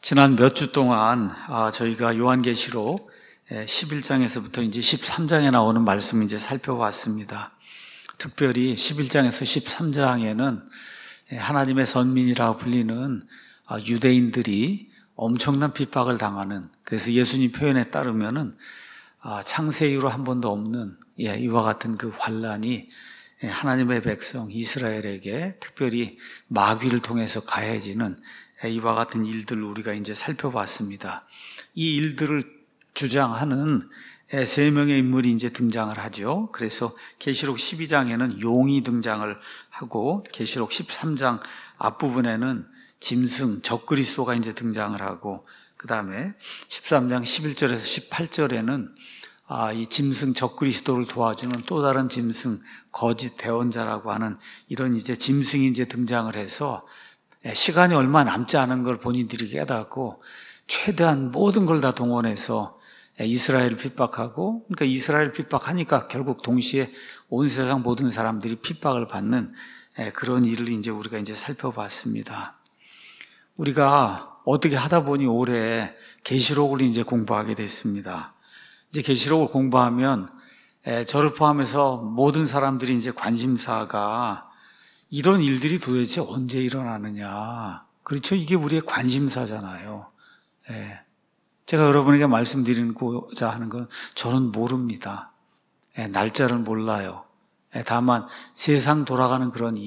지난 몇 주 동안 저희가 요한계시록 11장에서부터 이제 13장에 나오는 말씀 이제 살펴봤습니다. 특별히 11장에서 13장에는 하나님의 선민이라고 불리는 유대인들이 엄청난 핍박을 당하는, 그래서 예수님 표현에 따르면은 창세 이후로 한 번도 없는 이와 같은 그 환란이 하나님의 백성 이스라엘에게 특별히 마귀를 통해서 가해지는 이와 같은 일들을 우리가 이제 살펴봤습니다. 이 일들을 주장하는 세 명의 인물이 이제 등장을 하죠. 그래서 계시록 12장에는 용이 등장을 하고, 계시록 13장 앞부분에는 짐승 적그리스도가 이제 등장을 하고, 그 다음에 13장 11절에서 18절에는 이 짐승 적그리스도를 도와주는 또 다른 짐승 거짓 대언자라고 하는 이런 이제 짐승이 이제 등장을 해서 시간이 얼마 남지 않은 걸 본인들이 깨닫고 최대한 모든 걸 다 동원해서 이스라엘을 핍박하고, 그러니까 이스라엘을 핍박하니까 결국 동시에 온 세상 모든 사람들이 핍박을 받는 그런 일을 이제 우리가 이제 살펴봤습니다. 우리가 어떻게 하다 보니 올해 계시록을 이제 공부하게 됐습니다. 이제 계시록을 공부하면 저를 포함해서 모든 사람들이 이제 관심사가 이런 일들이 도대체 언제 일어나느냐. 그렇죠? 이게 우리의 관심사잖아요. 제가 여러분에게 말씀드리고자 하는 건 저는 모릅니다. 날짜를 몰라요. 다만 세상 돌아가는 그런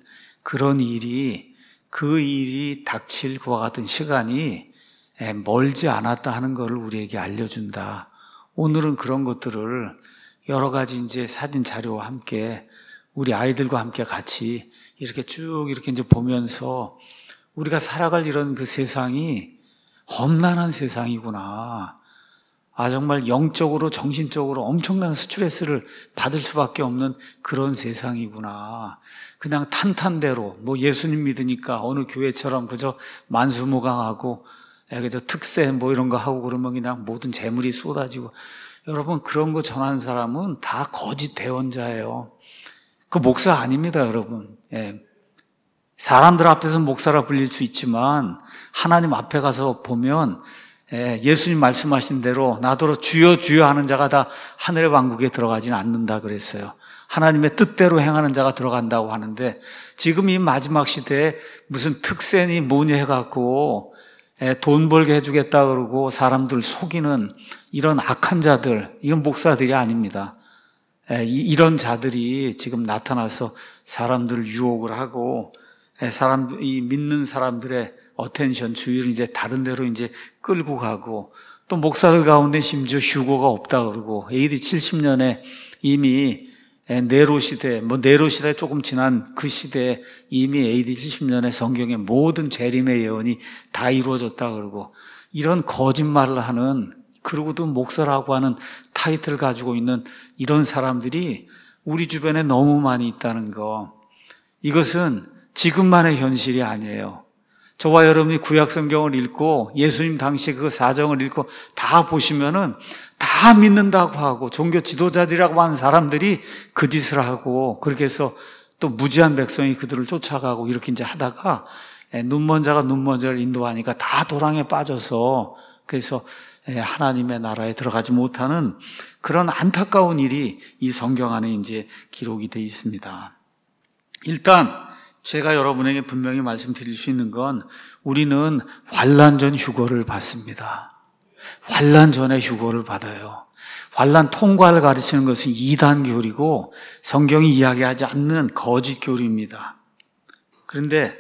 일이 그 일이 닥칠 그와 같은 시간이 멀지 않았다 하는 것을 우리에게 알려준다. 오늘은 그런 것들을 여러 가지 이제 사진 자료와 함께 우리 아이들과 함께 같이 이렇게 쭉 이렇게 이제 보면서 우리가 살아갈 이런 그 세상이 험난한 세상이구나. 정말 영적으로 정신적으로 엄청난 스트레스를 받을 수밖에 없는 그런 세상이구나. 그냥 탄탄대로 예수님 믿으니까 어느 교회처럼 그저 만수무강하고 그저 특세 이런 거 하고 그러면 그냥 모든 재물이 쏟아지고, 여러분 그런 거 전한 사람은 다 거짓 대언자예요. 그 목사 아닙니다, 여러분. 사람들 앞에서 목사라 불릴 수 있지만 하나님 앞에 가서 보면 예수님 말씀하신 대로 나더러 주여 주여 하는 자가 다 하늘의 왕국에 들어가지는 않는다 그랬어요. 하나님의 뜻대로 행하는 자가 들어간다고 하는데, 지금 이 마지막 시대에 무슨 특세니 뭐니 해갖고 돈 벌게 해주겠다 그러고 사람들 속이는 이런 악한 자들, 이건 목사들이 아닙니다. 이런 자들이 지금 나타나서 사람들을 유혹을 하고 이 믿는 사람들의 어텐션 주의를 이제 다른 데로 이제 끌고 가고, 또 목사들 가운데 심지어 휴거가 없다 그러고, AD 70년에 이미 네로 시대, 네로 시대 조금 지난 그 시대에 이미 AD 70년에 성경의 모든 재림의 예언이 다 이루어졌다 그러고, 이런 거짓말을 하는, 그러고도 목사라고 하는 타이틀을 가지고 있는 이런 사람들이 우리 주변에 너무 많이 있다는 거, 이것은 지금만의 현실이 아니에요. 저와 여러분이 구약 성경을 읽고 예수님 당시에 그 사정을 읽고 다 보시면은 다 믿는다고 하고 종교 지도자들이라고 하는 사람들이 그 짓을 하고, 그렇게 해서 또 무지한 백성이 그들을 쫓아가고 이렇게 이제 하다가 눈먼 자가 눈먼 자를 인도하니까 다 도랑에 빠져서, 그래서 하나님의 나라에 들어가지 못하는 그런 안타까운 일이 이 성경 안에 이제 기록이 되어 있습니다. 일단 제가 여러분에게 분명히 말씀드릴 수 있는 건, 우리는 환난 전 휴거를 받습니다. 환난 전에 휴거를 받아요. 환난 통과를 가르치는 것은 이단 교리고 성경이 이야기하지 않는 거짓 교리입니다. 그런데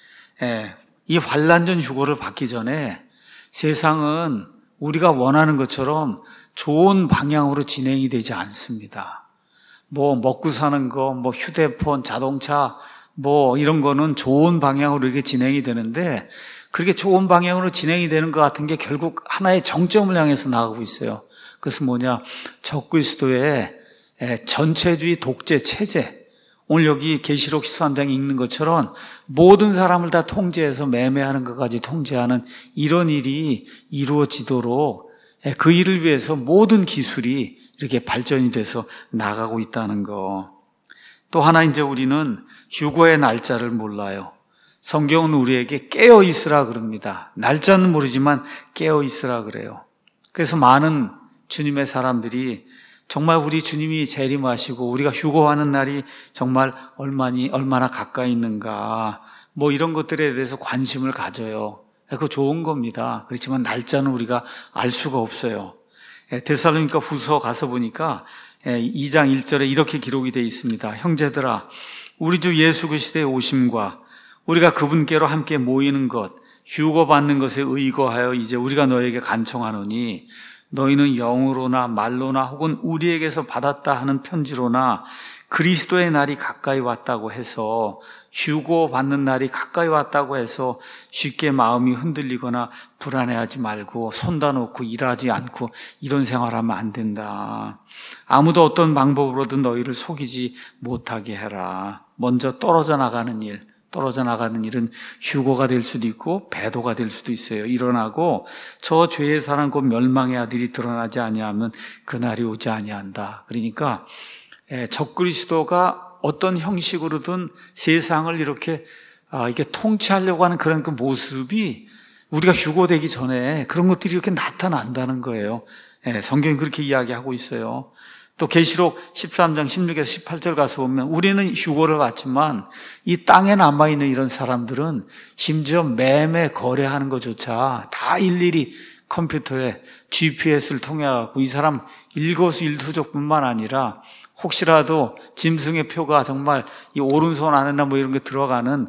이 환난 전 휴거를 받기 전에 세상은 우리가 원하는 것처럼 좋은 방향으로 진행이 되지 않습니다. 먹고 사는 거, 휴대폰, 자동차 이런 거는 좋은 방향으로 이렇게 진행이 되는데, 그렇게 좋은 방향으로 진행이 되는 것 같은 게 결국 하나의 정점을 향해서 나가고 있어요. 그것은 뭐냐? 적그리스도의 전체주의 독재 체제. 오늘 여기 계시록 13장에 읽는 것처럼 모든 사람을 다 통제해서 매매하는 것까지 통제하는 이런 일이 이루어지도록 그 일을 위해서 모든 기술이 이렇게 발전이 돼서 나가고 있다는 거. 또 하나, 이제 우리는 휴거의 날짜를 몰라요. 성경은 우리에게 깨어 있으라 그럽니다. 날짜는 모르지만 깨어 있으라 그래요. 그래서 많은 주님의 사람들이 정말 우리 주님이 재림하시고 우리가 휴거하는 날이 정말 얼마나 가까이 있는가, 이런 것들에 대해서 관심을 가져요. 그거 좋은 겁니다. 그렇지만 날짜는 우리가 알 수가 없어요. 데살로니가 후서 가서 보니까 2장 1절에 이렇게 기록이 되어 있습니다. 형제들아, 우리 주 예수 그리스도의 오심과 우리가 그분께로 함께 모이는 것, 휴거받는 것에 의거하여 이제 우리가 너에게 간청하노니 너희는 영으로나 말로나 혹은 우리에게서 받았다 하는 편지로나 그리스도의 날이 가까이 왔다고 해서, 휴거받는 날이 가까이 왔다고 해서 쉽게 마음이 흔들리거나 불안해하지 말고 손다 놓고 일하지 않고 이런 생활하면 안 된다. 아무도 어떤 방법으로든 너희를 속이지 못하게 해라. 먼저 떨어져 나가는 일은 휴거가 될 수도 있고 배도가 될 수도 있어요. 일어나고 저 죄의 사람 곧 멸망의 아들이 드러나지 아니하면 그날이 오지 아니한다. 그러니까 적그리스도가 어떤 형식으로든 세상을 이렇게 통치하려고 하는 그런 그 모습이 우리가 휴거되기 전에 그런 것들이 이렇게 나타난다는 거예요. 성경이 그렇게 이야기하고 있어요. 또 계시록 13장 16에서 18절 가서 보면 우리는 휴거를 받지만 이 땅에 남아있는 이런 사람들은 심지어 매매 거래하는 것조차 다 일일이 컴퓨터에 GPS를 통해 갖고 이 사람 일거수일투족뿐만 아니라 혹시라도 짐승의 표가 정말 이 오른손 안에나 이런 게 들어가는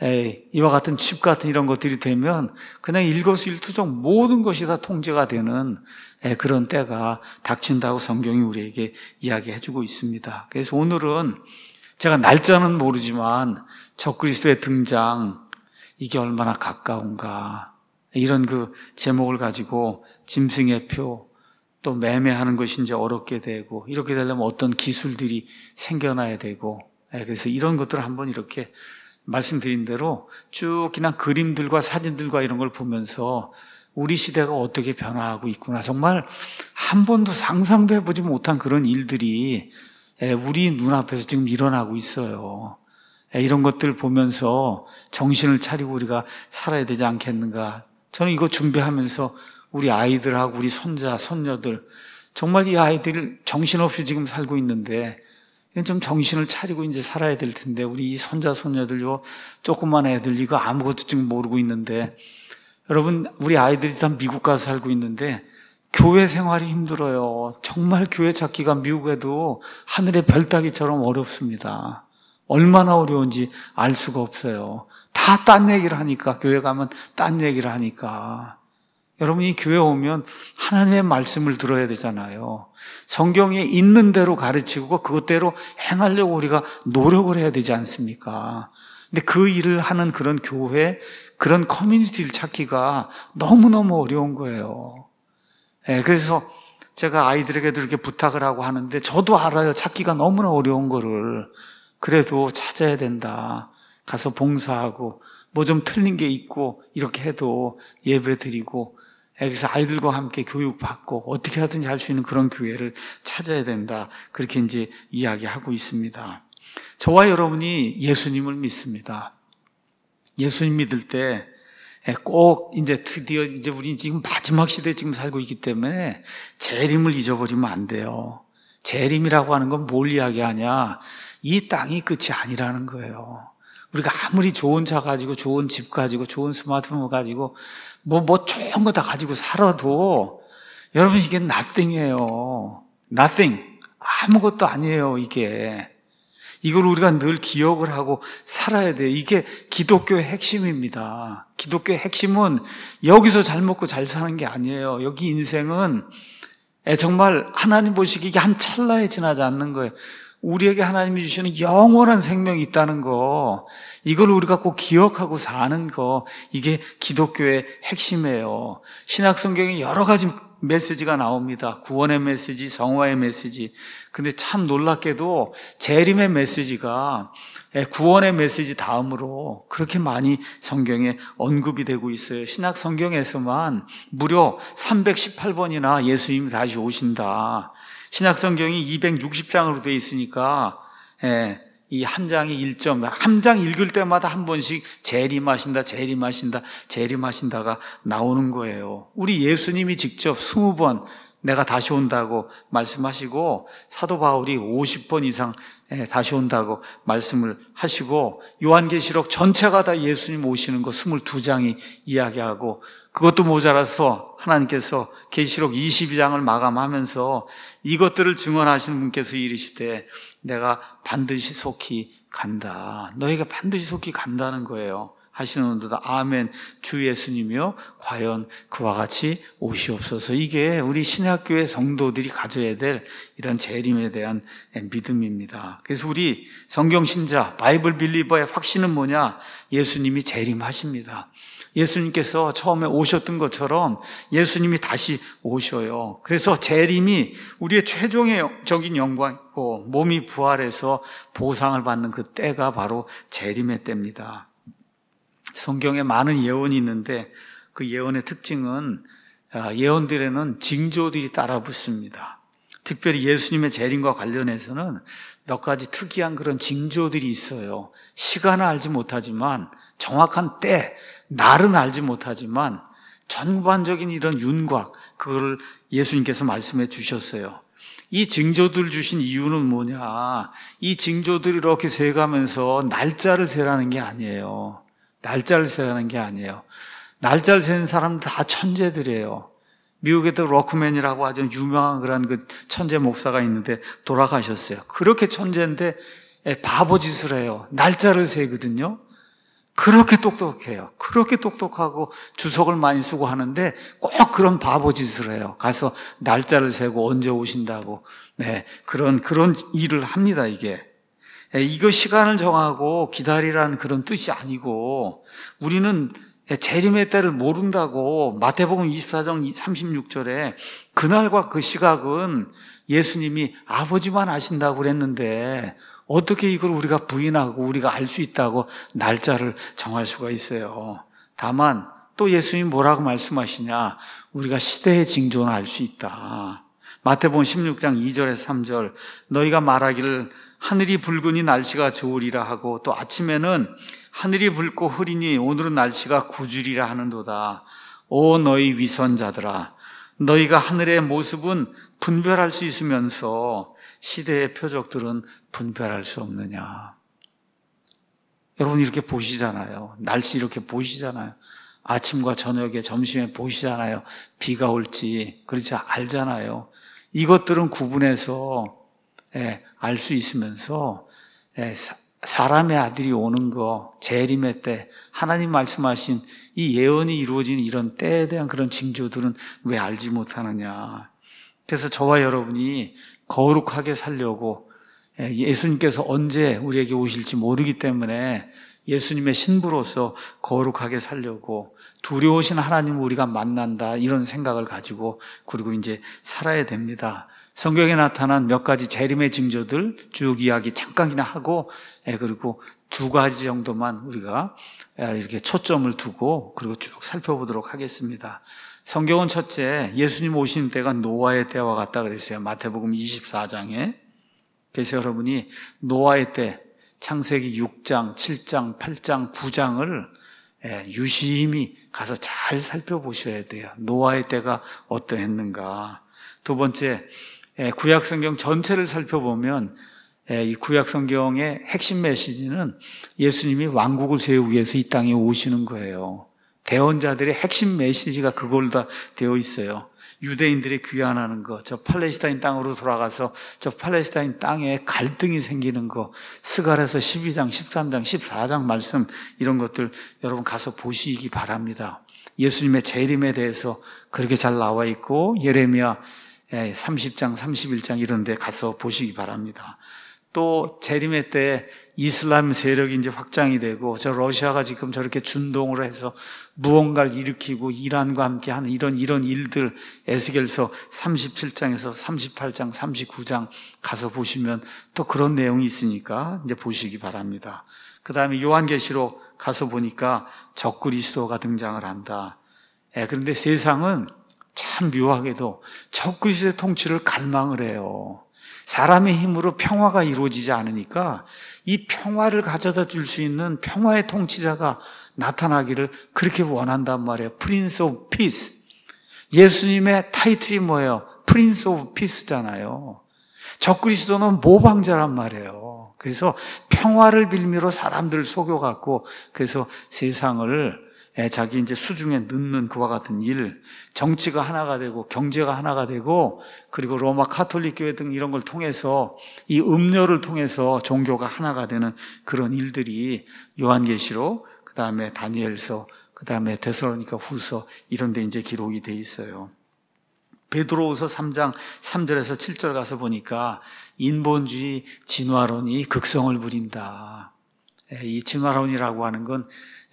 이와 같은 칩 같은 이런 것들이 되면 그냥 일거수일투족 모든 것이 다 통제가 되는 그런 때가 닥친다고 성경이 우리에게 이야기해주고 있습니다. 그래서 오늘은 제가 날짜는 모르지만 적그리스도의 등장, 이게 얼마나 가까운가, 이런 그 제목을 가지고 짐승의 표, 또 매매하는 것이 이제 어렵게 되고, 이렇게 되려면 어떤 기술들이 생겨나야 되고, 그래서 이런 것들을 한번 이렇게 말씀드린 대로 쭉 그냥 그림들과 사진들과 이런 걸 보면서 우리 시대가 어떻게 변화하고 있구나, 정말 한 번도 상상도 해보지 못한 그런 일들이 우리 눈앞에서 지금 일어나고 있어요. 이런 것들 보면서 정신을 차리고 우리가 살아야 되지 않겠는가. 저는 이거 준비하면서 우리 아이들하고 우리 손자, 손녀들, 정말 이 아이들 정신없이 지금 살고 있는데 좀 정신을 차리고 이제 살아야 될 텐데, 우리 이 손자, 손녀들요, 조그만 애들 이거 아무것도 지금 모르고 있는데, 여러분, 우리 아이들이 다 미국 가서 살고 있는데 교회 생활이 힘들어요. 정말 교회 찾기가 미국에도 하늘의 별 따기처럼 어렵습니다. 얼마나 어려운지 알 수가 없어요. 다 딴 얘기를 하니까, 교회 가면 딴 얘기를 하니까. 여러분이 교회 오면 하나님의 말씀을 들어야 되잖아요. 성경에 있는 대로 가르치고 그것대로 행하려고 우리가 노력을 해야 되지 않습니까? 근데 그 일을 하는 그런 교회, 그런 커뮤니티를 찾기가 너무너무 어려운 거예요. 그래서 제가 아이들에게도 이렇게 부탁을 하고 하는데, 저도 알아요. 찾기가 너무나 어려운 거를. 그래도 찾아야 된다. 가서 봉사하고 뭐 좀 틀린 게 있고 이렇게 해도 예배 드리고, 그래서 아이들과 함께 교육받고 어떻게 하든지 할 수 있는 그런 교회를 찾아야 된다. 그렇게 이제 이야기하고 있습니다. 저와 여러분이 예수님을 믿습니다. 예수님 믿을 때 꼭 이제 드디어 이제 우리 지금 마지막 시대에 지금 살고 있기 때문에 재림을 잊어버리면 안 돼요. 재림이라고 하는 건 뭘 이야기하냐? 이 땅이 끝이 아니라는 거예요. 우리가 아무리 좋은 차 가지고 좋은 집 가지고 좋은 스마트폰 가지고 뭐 좋은 거 다 가지고 살아도 여러분 이게 nothing이에요. nothing. 아무것도 아니에요, 이게. 이걸 우리가 늘 기억을 하고 살아야 돼요. 이게 기독교의 핵심입니다. 기독교의 핵심은 여기서 잘 먹고 잘 사는 게 아니에요. 여기 인생은 정말 하나님 보시기에 이게 한 찰나에 지나지 않는 거예요. 우리에게 하나님이 주시는 영원한 생명이 있다는 거, 이걸 우리가 꼭 기억하고 사는 거, 이게 기독교의 핵심이에요. 신약성경에 여러 가지 메시지가 나옵니다. 구원의 메시지, 성화의 메시지. 근데 참 놀랍게도 재림의 메시지가 구원의 메시지 다음으로 그렇게 많이 성경에 언급이 되고 있어요. 신약 성경에서만 무려 318번이나 예수님이 다시 오신다. 신약 성경이 260장으로 되어 있으니까 이 한 장이 1점, 한 장 읽을 때마다 한 번씩 재림하신다, 재림하신다, 재림하신다가 나오는 거예요. 우리 예수님이 직접 20번 내가 다시 온다고 말씀하시고, 사도 바울이 50번 이상 다시 온다고 말씀을 하시고, 요한계시록 전체가 다 예수님 오시는 거 22장이 이야기하고, 그것도 모자라서 하나님께서 계시록 22장을 마감하면서 이것들을 증언하시는 분께서 이르시되 내가 반드시 속히 간다. 너희가 반드시 속히 간다는 거예요. 하시는도다. 아멘. 주 예수님이요 과연 그와 같이 오시옵소서. 이게 우리 신약교회 성도들이 가져야 될 이런 재림에 대한 믿음입니다. 그래서 우리 성경신자 바이블 빌리버의 확신은 뭐냐? 예수님이 재림하십니다. 예수님께서 처음에 오셨던 예수님이 다시 오셔요. 그래서 재림이 우리의 최종적인 영광이고 몸이 부활해서 보상을 받는 그 때가 바로 재림의 때입니다. 성경에 많은 예언이 있는데 그 예언의 특징은 예언들에는 징조들이 따라 붙습니다. 특별히 예수님의 재림과 관련해서는 몇 가지 특이한 그런 징조들이 있어요. 시간은 알지 못하지만 정확한 때, 날은 알지 못하지만 전반적인 이런 윤곽, 그걸 예수님께서 말씀해 주셨어요. 이 징조들 주신 이유는 뭐냐? 이 징조들이 이렇게 세가면서 날짜를 세라는 게 아니에요. 날짜를 세라는 게 아니에요. 날짜를 세는 사람들 다 천재들이에요. 미국에도 럭크맨이라고 아주 유명한 그런 그 천재 목사가 있는데 돌아가셨어요. 그렇게 천재인데 바보짓을 해요. 날짜를 세거든요. 그렇게 똑똑해요. 그렇게 똑똑하고 주석을 많이 쓰고 하는데 꼭 그런 바보짓을 해요. 가서 날짜를 세고 언제 오신다고. 네, 그런 일을 합니다, 이게. 이거 시간을 정하고 기다리라는 그런 뜻이 아니고, 우리는 재림의 때를 모른다고 마태복음 24장 36절에 그날과 그 시각은 예수님이 아버지만 아신다고 그랬는데 어떻게 이걸 우리가 부인하고 우리가 알 수 있다고 날짜를 정할 수가 있어요. 다만 또 예수님이 뭐라고 말씀하시냐? 우리가 시대의 징조는 알 수 있다. 마태복음 16장 2절에서 3절, 너희가 말하기를 하늘이 붉으니 날씨가 좋으리라 하고 또 아침에는 하늘이 붉고 흐리니 오늘은 날씨가 구주리라 하는도다. 오 너희 위선자들아, 너희가 하늘의 모습은 분별할 수 있으면서 시대의 표적들은 분별할 수 없느냐. 여러분 이렇게 보시잖아요. 날씨 이렇게 보시잖아요. 아침과 저녁에 점심에 보시잖아요. 비가 올지. 그렇지 알잖아요. 이것들은 구분해서 알 수 있으면서 사람의 아들이 오는 거, 재림의 때, 하나님 말씀하신 이 예언이 이루어지는 이런 때에 대한 그런 징조들은 왜 알지 못하느냐. 그래서 저와 여러분이 거룩하게 살려고, 예수님께서 언제 우리에게 오실지 모르기 때문에 예수님의 신부로서 거룩하게 살려고, 두려우신 하나님을 우리가 만난다 이런 생각을 가지고 그리고 이제 살아야 됩니다. 성경에 나타난 몇 가지 재림의 징조들 쭉 이야기 잠깐이나 하고, 그리고 두 가지 정도만 우리가 이렇게 초점을 두고 그리고 쭉 살펴보도록 하겠습니다. 성경은 첫째, 예수님 오시는 때가 노아의 때와 같다 그랬어요. 마태복음 24장에. 그래서 여러분이 노아의 때, 창세기 6장, 7장, 8장, 9장을 유심히 가서 잘 살펴보셔야 돼요. 노아의 때가 어떠했는가. 두 번째, 구약성경 전체를 살펴보면 이 구약성경의 핵심 메시지는 예수님이 왕국을 세우기 위해서 이 땅에 오시는 거예요. 대언자들의 핵심 메시지가 그걸로 다 되어 있어요. 유대인들이 귀환하는 거, 저 팔레스타인 땅으로 돌아가서 저 팔레스타인 땅에 갈등이 생기는 거, 스가랴서 12장, 13장, 14장 말씀 이런 것들 여러분 가서 보시기 바랍니다. 예수님의 재림에 대해서 그렇게 잘 나와 있고 예레미야 30장, 31장 이런 데 가서 보시기 바랍니다. 또 재림의 때 이슬람 세력이 이제 확장이 되고 저 러시아가 지금 저렇게 준동을 해서 무언가를 일으키고 이란과 함께 하는 이런 일들 에스겔서 37장에서 38장, 39장 가서 보시면 또 그런 내용이 있으니까 이제 보시기 바랍니다. 그 다음에 요한계시록 가서 보니까 적그리스도가 등장을 한다. 그런데 세상은 참 묘하게도 적그리스도의 통치를 갈망을 해요. 사람의 힘으로 평화가 이루어지지 않으니까 이 평화를 가져다 줄 수 있는 평화의 통치자가 나타나기를 그렇게 원한단 말이에요. 프린스 오브 피스. 예수님의 타이틀이 뭐예요? 프린스 오브 피스잖아요. 적그리스도는 모방자란 말이에요. 그래서 평화를 빌미로 사람들을 속여갖고 그래서 세상을 자기 이제 수중에 넣는 그와 같은 일, 정치가 하나가 되고 경제가 하나가 되고 그리고 로마 카톨릭 교회 등 이런 걸 통해서 이 음료를 통해서 종교가 하나가 되는 그런 일들이 요한계시록, 그 다음에 다니엘서, 그 다음에 데살로니가 후서 이런 데 이제 기록이 돼 있어요. 베드로후서 3장 3절에서 7절 가서 보니까 인본주의 진화론이 극성을 부린다. 이 진화론이라고 하는 건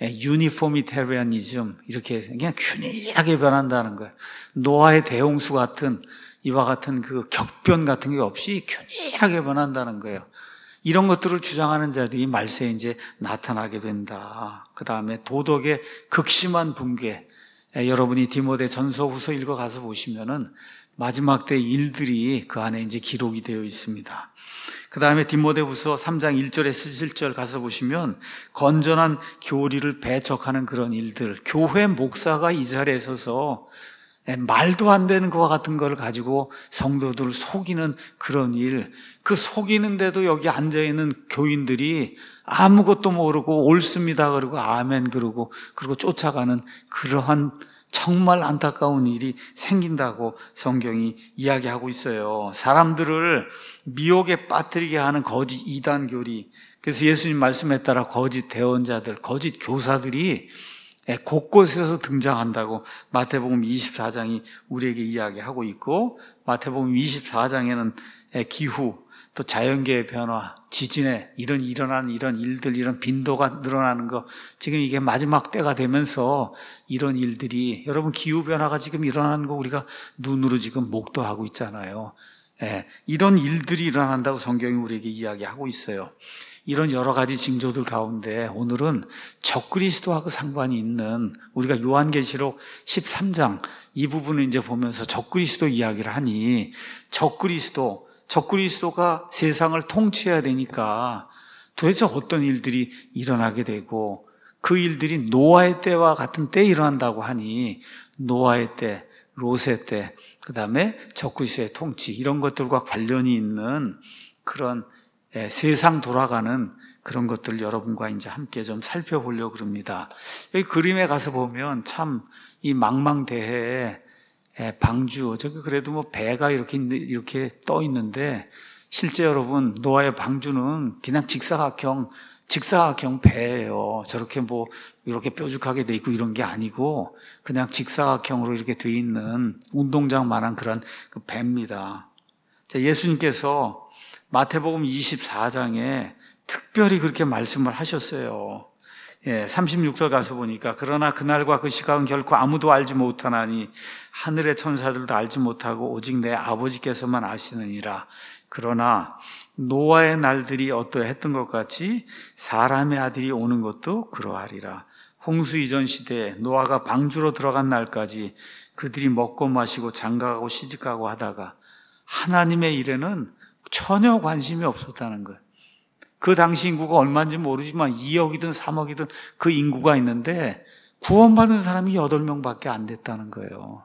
유니포미테리아니즘 이렇게 그냥 균일하게 변한다는 거예요. 노아의 대홍수 같은 이와 같은 그 격변 같은 게 없이 균일하게 변한다는 거예요. 이런 것들을 주장하는 자들이 말세에 이제 나타나게 된다. 그 다음에 도덕의 극심한 붕괴. 여러분이 디모데 전서 후서 읽어가서 보시면은 마지막 때 일들이 그 안에 이제 기록이 되어 있습니다. 그 다음에 디모데후서 3장 1절에서 7절 가서 보시면 건전한 교리를 배척하는 그런 일들, 교회 목사가 이 자리에 서서 말도 안 되는 것과 같은 걸 가지고 성도들을 속이는 그런 일, 그 속이는데도 여기 앉아있는 교인들이 아무것도 모르고 옳습니다 그러고 아멘 그러고 그리고 쫓아가는 그러한 정말 안타까운 일이 생긴다고 성경이 이야기하고 있어요. 사람들을 미혹에 빠뜨리게 하는 거짓 이단 교리, 그래서 예수님 말씀에 따라 거짓 대언자들, 거짓 교사들이 곳곳에서 등장한다고 마태복음 24장이 우리에게 이야기하고 있고, 마태복음 24장에는 기후, 또 자연계의 변화, 지진에 일어나는 이런 일들, 이런 빈도가 늘어나는 거, 지금 이게 마지막 때가 되면서 이런 일들이, 여러분 기후변화가 지금 일어나는 거 우리가 눈으로 지금 목도하고 있잖아요. 이런 일들이 일어난다고 성경이 우리에게 이야기하고 있어요. 이런 여러 가지 징조들 가운데 오늘은 적그리스도하고 상관이 있는, 우리가 요한계시록 13장 이 부분을 이제 보면서 적그리스도 이야기를 하니, 적그리스도가 세상을 통치해야 되니까 도대체 어떤 일들이 일어나게 되고, 그 일들이 노아의 때와 같은 때에 일어난다고 하니 노아의 때, 롯의 때, 그 다음에 적그리스도의 통치, 이런 것들과 관련이 있는 그런 세상 돌아가는 그런 것들 여러분과 이제 함께 좀 살펴보려고 그럽니다. 여기 그림에 가서 보면 참 이 망망대해에 방주, 저기 그래도 뭐 배가 이렇게 떠 있는데, 실제 여러분 노아의 방주는 그냥 직사각형 배예요. 저렇게 뭐 이렇게 뾰족하게 돼 있고 이런 게 아니고 그냥 직사각형으로 이렇게 돼 있는 운동장만한 그런 그 배입니다. 자, 예수님께서 마태복음 24장에 특별히 그렇게 말씀을 하셨어요. 36절 가서 보니까, 그러나 그날과 그 시각은 결코 아무도 알지 못하나니 하늘의 천사들도 알지 못하고 오직 내 아버지께서만 아시느니라. 그러나 노아의 날들이 어떠했던 것 같이 사람의 아들이 오는 것도 그러하리라. 홍수 이전 시대에 노아가 방주로 들어간 날까지 그들이 먹고 마시고 장가가고 시집가고 하다가 하나님의 일에는 전혀 관심이 없었다는 거예요. 그 당시 인구가 얼마인지 모르지만 2억이든 3억이든 그 인구가 있는데 구원받은 사람이 8명밖에 안 됐다는 거예요.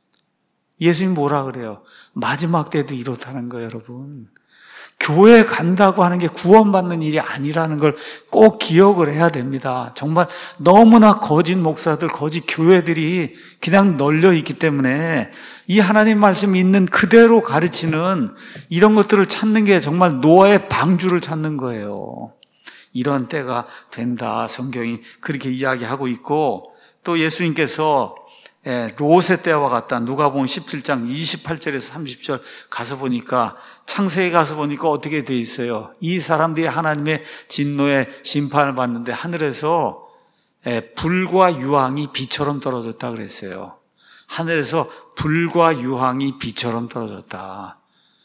예수님 뭐라 그래요? 마지막 때도 이렇다는 거예요, 여러분. 교회 간다고 하는 게 구원받는 일이 아니라는 걸 꼭 기억을 해야 됩니다. 정말 너무나 거짓 목사들, 거짓 교회들이 그냥 널려 있기 때문에 이 하나님 말씀 있는 그대로 가르치는 이런 것들을 찾는 게 정말 노아의 방주를 찾는 거예요. 이런 때가 된다, 성경이 그렇게 이야기하고 있고, 또 예수님께서 롯의 때와 같다, 누가복음 17장 28절에서 30절 가서 보니까, 창세기 가서 보니까 어떻게 돼 있어요? 이 사람들이 하나님의 진노의 심판을 받는데 하늘에서 불과 유황이 비처럼 떨어졌다 그랬어요. 하늘에서 불과 유황이 비처럼 떨어졌다.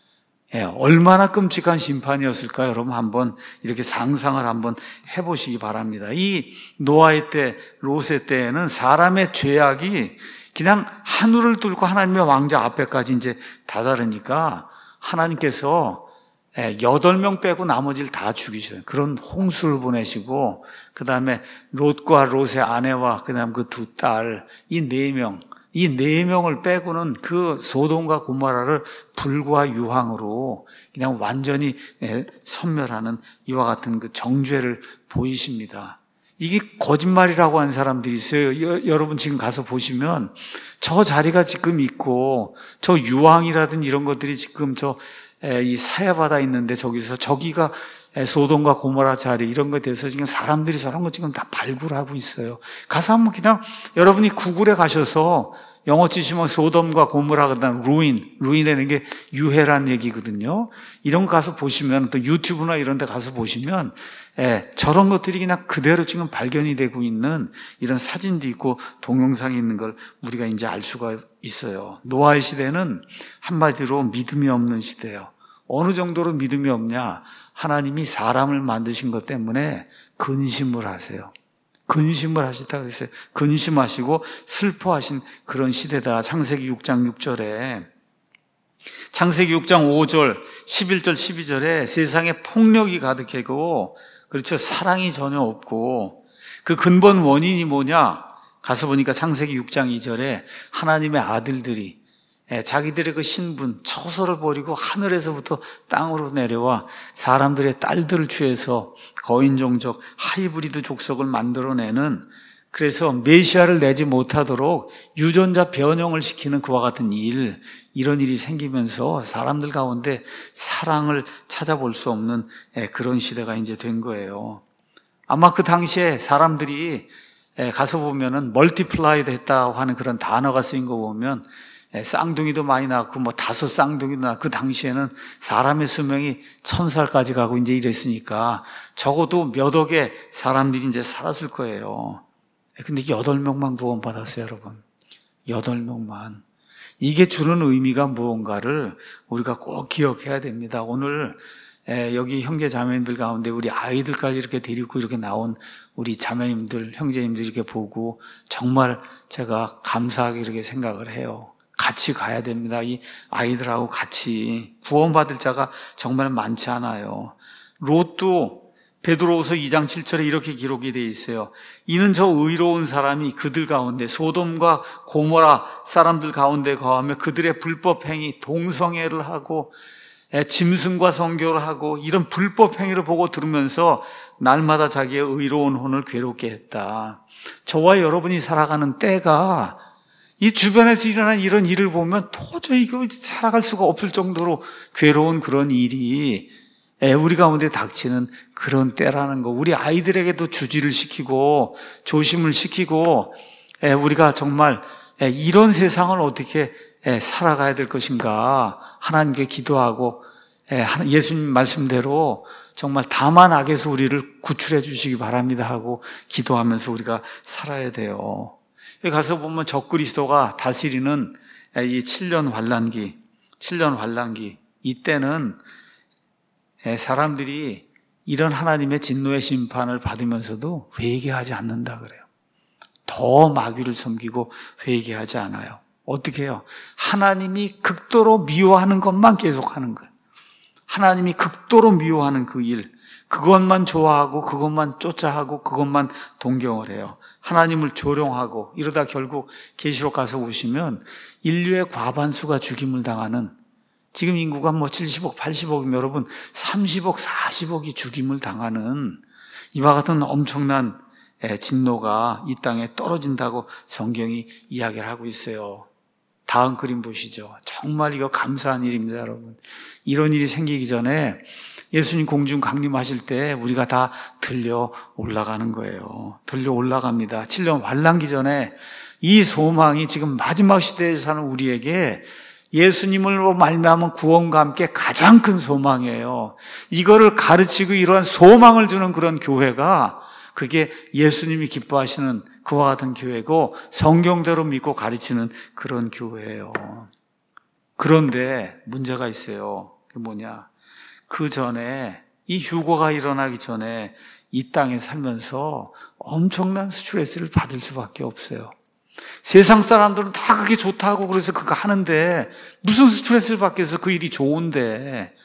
얼마나 끔찍한 심판이었을까요? 여러분 한번 이렇게 상상을 한번 해보시기 바랍니다. 이 노아의 때, 롯의 때에는 사람의 죄악이 그냥 하늘을 뚫고 하나님의 왕자 앞에까지 이제 다다르니까 하나님께서 8명 빼고 나머지를 다 죽이셔요. 그런 홍수를 보내시고, 그 다음에 롯과 롯의 아내와 그 다음 그 두 딸, 이 4명, 이 4명을 빼고는 그 소돔과 고모라를 불과 유황으로 그냥 완전히 섬멸하는 이와 같은 그 정죄를 보이십니다. 이게 거짓말이라고 하는 사람들이 있어요. 여러분 지금 가서 보시면 저 자리가 지금 있고 저 유황이라든 이런 것들이 지금 이 사해바다 있는데 저기가 소돔과 고모라 자리 이런 것에 대해서 지금 사람들이 저런 거 지금 다 발굴하고 있어요. 가서 한번 그냥 여러분이 구글에 가셔서 영어 치시면 소돔과 고모라 그다음 루인이라는 게 유해란 얘기거든요. 이런 거 가서 보시면 또 유튜브나 이런 데 가서 보시면 저런 것들이 그냥 그대로 지금 발견이 되고 있는 이런 사진도 있고 동영상이 있는 걸 우리가 이제 알 수가 있어요. 노아의 시대는 한마디로 믿음이 없는 시대예요. 어느 정도로 믿음이 없냐? 하나님이 사람을 만드신 것 때문에 근심을 하세요. 근심을 하시다고 했어요. 근심하시고 슬퍼하신 그런 시대다. 창세기 6장 6절에 창세기 6장 5절, 11절, 12절에 세상에 폭력이 가득하고 그렇죠. 사랑이 전혀 없고 그 근본 원인이 뭐냐? 가서 보니까 창세기 6장 2절에 하나님의 아들들이 자기들의 그 신분, 처소를 버리고 하늘에서부터 땅으로 내려와 사람들의 딸들을 취해서 거인종족, 하이브리드 족속을 만들어내는, 그래서 메시아를 내지 못하도록 유전자 변형을 시키는 그와 같은 이런 일이 생기면서 사람들 가운데 사랑을 찾아볼 수 없는 그런 시대가 이제 된 거예요. 아마 그 당시에 사람들이 가서 보면은 멀티플라이드 했다고 하는 그런 단어가 쓰인 거 보면 쌍둥이도 많이 낳고 5 쌍둥이도 낳고, 그 당시에는 사람의 수명이 1000살까지 가고 이제 이랬으니까 적어도 몇 억의 사람들이 이제 살았을 거예요. 근데 8명만 구원받았어요, 여러분. 8명만. 이게 주는 의미가 무언가를 우리가 꼭 기억해야 됩니다. 오늘 여기 형제 자매님들 가운데 우리 아이들까지 이렇게 데리고 이렇게 나온 우리 자매님들, 형제님들 이렇게 보고 정말 제가 감사하게 이렇게 생각을 해요. 같이 가야 됩니다. 이 아이들하고 같이. 구원받을 자가 정말 많지 않아요. 롯도 베드로후서 2장 7절에 이렇게 기록이 되어 있어요. 이는 저 의로운 사람이 그들 가운데 소돔과 고모라 사람들 가운데 거하며 그들의 불법 행위, 동성애를 하고 짐승과 성교를 하고 이런 불법 행위를 보고 들으면서 날마다 자기의 의로운 혼을 괴롭게 했다. 저와 여러분이 살아가는 때가 이 주변에서 일어난 이런 일을 보면 도저히 이거 살아갈 수가 없을 정도로 괴로운 그런 일이 우리 가운데 닥치는 그런 때라는 거. 우리 아이들에게도 주지를 시키고 조심을 시키고 우리가 정말 이런 세상을 어떻게 살아가야 될 것인가 하나님께 기도하고 예수님 말씀대로 정말 다만 악에서 우리를 구출해 주시기 바랍니다 하고 기도하면서 우리가 살아야 돼요. 여기 가서 보면 적그리스도가 다스리는 이 7년 환란기 이때는 사람들이 이런 하나님의 진노의 심판을 받으면서도 회개하지 않는다 그래요. 더 마귀를 섬기고 회개하지 않아요. 어떻게 해요? 하나님이 극도로 미워하는 것만 계속하는 거예요. 하나님이 극도로 미워하는 그 일, 그것만 좋아하고 그것만 쫓아하고 그것만 동경을 해요. 하나님을 조롱하고 이러다 결국 계시록 가서 보시면 인류의 과반수가 죽임을 당하는, 지금 인구가 70억, 80억이면 여러분 30억, 40억이 죽임을 당하는 이와 같은 엄청난 진노가 이 땅에 떨어진다고 성경이 이야기를 하고 있어요. 다음 그림 보시죠. 정말 이거 감사한 일입니다, 여러분. 이런 일이 생기기 전에 예수님 공중 강림하실 때 우리가 다 들려 올라가는 거예요. 들려 올라갑니다. 7년 환란기 전에 이 소망이 지금 마지막 시대에 사는 우리에게 예수님으로 말미암은 구원과 함께 가장 큰 소망이에요. 이거를 가르치고 이러한 소망을 주는 그런 교회가, 그게 예수님이 기뻐하시는 그와 같은 교회고 성경대로 믿고 가르치는 그런 교회예요. 그런데 문제가 있어요. 그게 뭐냐? 그 전에, 이 휴거가 일어나기 전에 이 땅에 살면서 엄청난 스트레스를 받을 수밖에 없어요. 세상 사람들은 다 그게 좋다고 그래서 그거 하는데 무슨 스트레스를 받겠어? 그 일이 좋은데.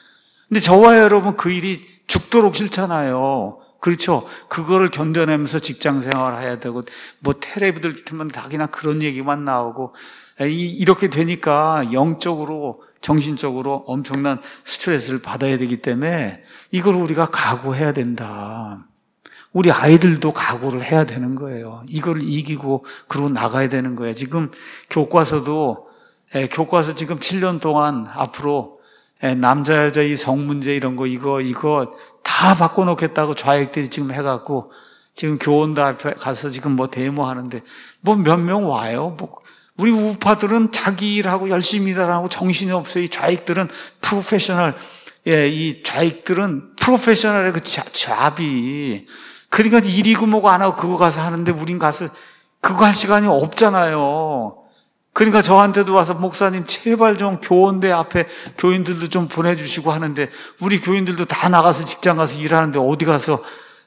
근데 저와 여러분 그 일이 죽도록 싫잖아요. 그렇죠? 그거를 견뎌내면서 직장 생활 해야 되고, 뭐 텔레비들 듣면 다 그냥 그런 얘기만 나오고, 이렇게 되니까 영적으로, 정신적으로 엄청난 스트레스를 받아야 되기 때문에 이걸 우리가 각오해야 된다. 우리 아이들도 각오를 해야 되는 거예요. 이걸 이기고 그러고 나가야 되는 거예요. 지금 교과서 지금 7년 동안 앞으로 남자 여자 이 성문제 이런 거 이거 다 바꿔놓겠다고 좌익들이 지금 해갖고 지금 교원들 앞에 가서 지금 뭐 데모하는데 뭐 몇 명 와요. 뭐 우리 우파들은 자기 일하고 열심히 일하고 정신이 없어요. 이 좌익들은 프로페셔널, 이 좌익들은 프로페셔널의 그 잡이. 그러니까 일이고 뭐고 안 하고 그거 가서 하는데 우린 가서 그거 할 시간이 없잖아요. 그러니까 저한테도 와서 목사님 제발 좀 교원대 앞에 교인들도 좀 보내주시고 하는데 우리 교인들도 다 나가서 직장 가서 일하는데 어디 가서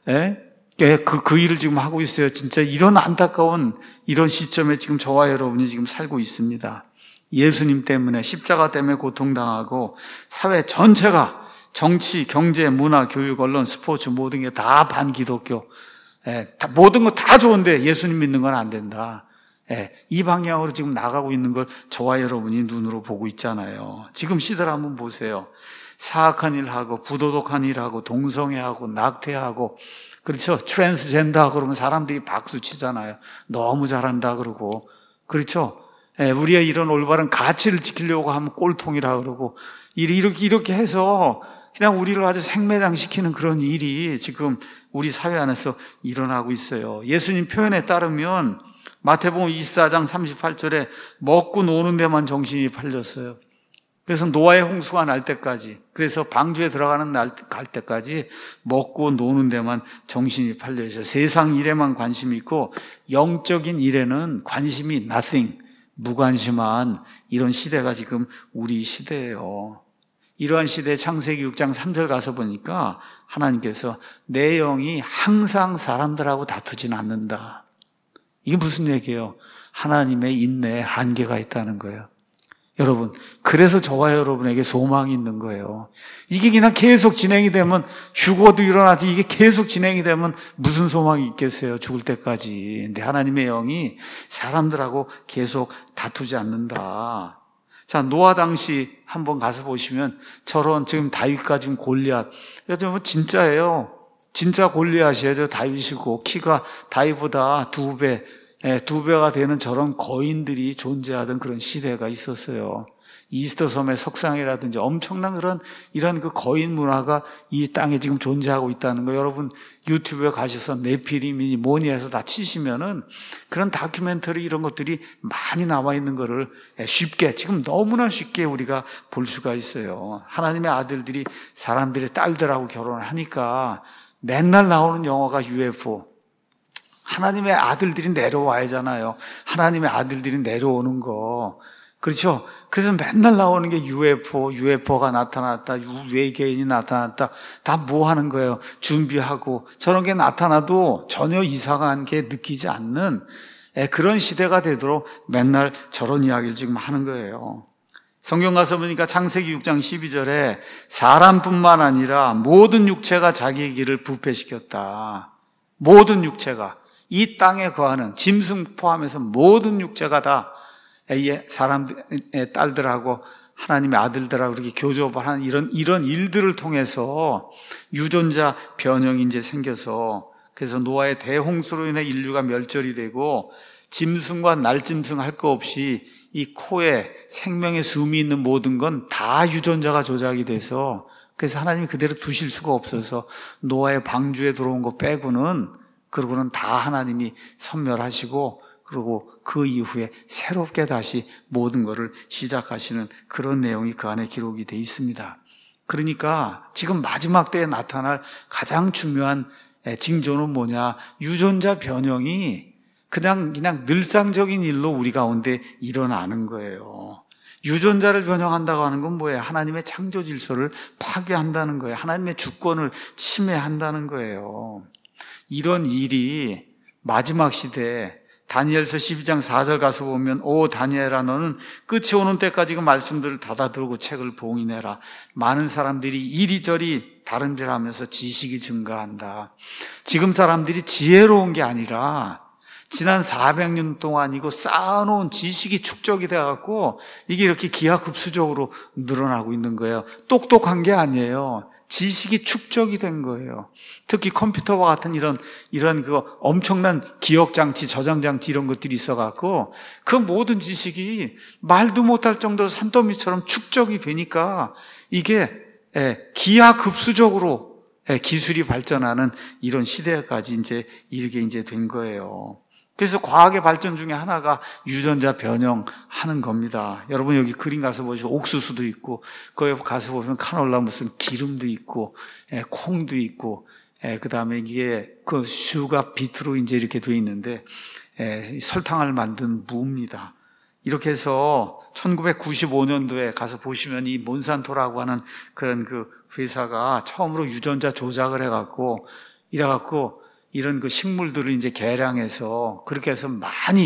그 일을 지금 하고 있어요. 진짜 이런 안타까운 이런 시점에 지금 저와 여러분이 지금 살고 있습니다. 예수님 때문에 십자가 때문에 고통당하고 사회 전체가 정치, 경제, 문화, 교육, 언론, 스포츠 모든 게 다 반기독교 모든 거 다 좋은데 예수님 믿는 건 안 된다. 이 방향으로 지금 나가고 있는 걸 저와 여러분이 눈으로 보고 있잖아요. 지금 시대를 한번 보세요. 사악한 일하고 부도덕한 일하고 동성애하고 낙태하고 그렇죠. 트랜스젠더하고 그러면 사람들이 박수 치잖아요. 너무 잘한다 그러고 그렇죠. 우리의 이런 올바른 가치를 지키려고 하면 꼴통이라 그러고 이렇게 해서 그냥 우리를 아주 생매장시키는 그런 일이 지금 우리 사회 안에서 일어나고 있어요. 예수님 표현에 따르면 마태복음 24장 38절에 먹고 노는 데만 정신이 팔렸어요. 그래서 노아의 홍수가 날 때까지, 그래서 방주에 들어가는 갈 때까지 먹고 노는 데만 정신이 팔려 있어요. 세상 일에만 관심이 있고 영적인 일에는 관심이 nothing, 무관심한 이런 시대가 지금 우리 시대예요. 이러한 시대에 창세기 6장 3절 가서 보니까 하나님께서 내 영이 항상 사람들하고 다투진 않는다. 이게 무슨 얘기예요? 하나님의 인내에 한계가 있다는 거예요. 여러분, 그래서 저와 여러분에게 소망이 있는 거예요. 이게 그냥 계속 진행이 되면 휴거도 일어나지 이게 계속 진행이 되면 무슨 소망이 있겠어요? 죽을 때까지. 근데 하나님의 영이 사람들하고 계속 다투지 않는다. 자, 노아 당시 한번 가서 보시면 저런 지금 다윗과 지금 골리앗. 여러분 진짜예요. 진짜 골리앗이에요. 저 다윗이고 키가 다윗보다 2배, 2배가 되는 저런 거인들이 존재하던 그런 시대가 있었어요. 이스터 섬의 석상이라든지 엄청난 이런 그 거인 문화가 이 땅에 지금 존재하고 있다는 거. 여러분 유튜브에 가셔서 네피림이 뭐니 해서 다 치시면은 그런 다큐멘터리 이런 것들이 많이 나와 있는 거를 쉽게, 지금 너무나 쉽게 우리가 볼 수가 있어요. 하나님의 아들들이 사람들의 딸들하고 결혼을 하니까 맨날 나오는 영화가 UFO. 하나님의 아들들이 내려와야잖아요. 하나님의 아들들이 내려오는 거. 그렇죠? 그래서 맨날 나오는 게 UFO가 나타났다, 외계인이 나타났다. 다 뭐 하는 거예요? 준비하고. 저런 게 나타나도 전혀 이상한 게 느끼지 않는 그런 시대가 되도록 맨날 저런 이야기를 지금 하는 거예요. 성경 가서 보니까 창세기 6장 12절에 사람뿐만 아니라 모든 육체가 자기의 길을 부패시켰다. 모든 육체가. 이 땅에 거하는 짐승 포함해서 모든 육체가 다 사람의 딸들하고 하나님의 아들들하고 이렇게 교접을 하는 이런 일들을 통해서 유전자 변형이 이제 생겨서, 그래서 노아의 대홍수로 인해 인류가 멸절이 되고 짐승과 날짐승 할 거 없이 이 코에 생명의 숨이 있는 모든 건 다 유전자가 조작이 돼서, 그래서 하나님이 그대로 두실 수가 없어서 노아의 방주에 들어온 거 빼고는, 그러고는 다 하나님이 선멸하시고, 그리고 그 이후에 새롭게 다시 모든 것을 시작하시는 그런 내용이 그 안에 기록이 돼 있습니다. 그러니까 지금 마지막 때에 나타날 가장 중요한 징조는 뭐냐? 유전자 변형이 그냥 늘상적인 일로 우리 가운데 일어나는 거예요. 유전자를 변형한다고 하는 건 뭐예요? 하나님의 창조 질서를 파괴한다는 거예요. 하나님의 주권을 침해한다는 거예요. 이런 일이 마지막 시대에 다니엘서 12장 4절 가서 보면 오 다니엘아 너는 끝이 오는 때까지 그 말씀들을 닫아두고 책을 봉인해라. 많은 사람들이 이리저리 다른 데를 하면서 지식이 증가한다. 지금 사람들이 지혜로운 게 아니라 지난 400년 동안 이거 쌓아놓은 지식이 축적이 돼갖고 이게 이렇게 기하급수적으로 늘어나고 있는 거예요. 똑똑한 게 아니에요. 지식이 축적이 된 거예요. 특히 컴퓨터와 같은 이런 그 엄청난 기억장치, 저장장치 이런 것들이 있어갖고 그 모든 지식이 말도 못할 정도로 산더미처럼 축적이 되니까 이게 기하급수적으로 기술이 발전하는 이런 시대까지 이제 이렇게 이제 된 거예요. 그래서 과학의 발전 중에 하나가 유전자 변형하는 겁니다. 여러분 여기 그림 가서 보시면 옥수수도 있고 거기 가서 보면 카놀라 무슨 기름도 있고 콩도 있고 그다음에 이게 그 슈가 비트로 이제 이렇게 돼 있는데 설탕을 만든 무입니다. 이렇게 해서 1995년도에 가서 보시면 이 몬산토라고 하는 그런 그 회사가 처음으로 유전자 조작을 해갖고 이래갖고 이런 그 식물들을 이제 개량해서 그렇게 해서 많이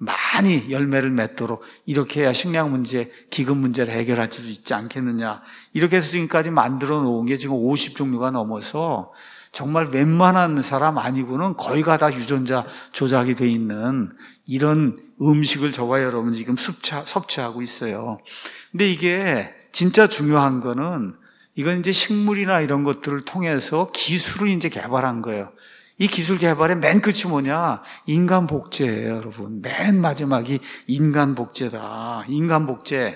열매를 맺도록 이렇게 해야 식량 문제, 기금 문제를 해결할 수 있지 않겠느냐. 이렇게 해서 지금까지 만들어 놓은 게 지금 50종류가 넘어서 정말 웬만한 사람 아니고는 거의가 다 유전자 조작이 돼 있는 이런 음식을 저와 여러분 지금 섭취하고 있어요. 근데 이게 진짜 중요한 거는 이건 이제 식물이나 이런 것들을 통해서 기술을 이제 개발한 거예요. 이 기술 개발의 맨 끝이 뭐냐? 인간 복제예요, 여러분. 맨 마지막이 인간 복제다. 인간 복제.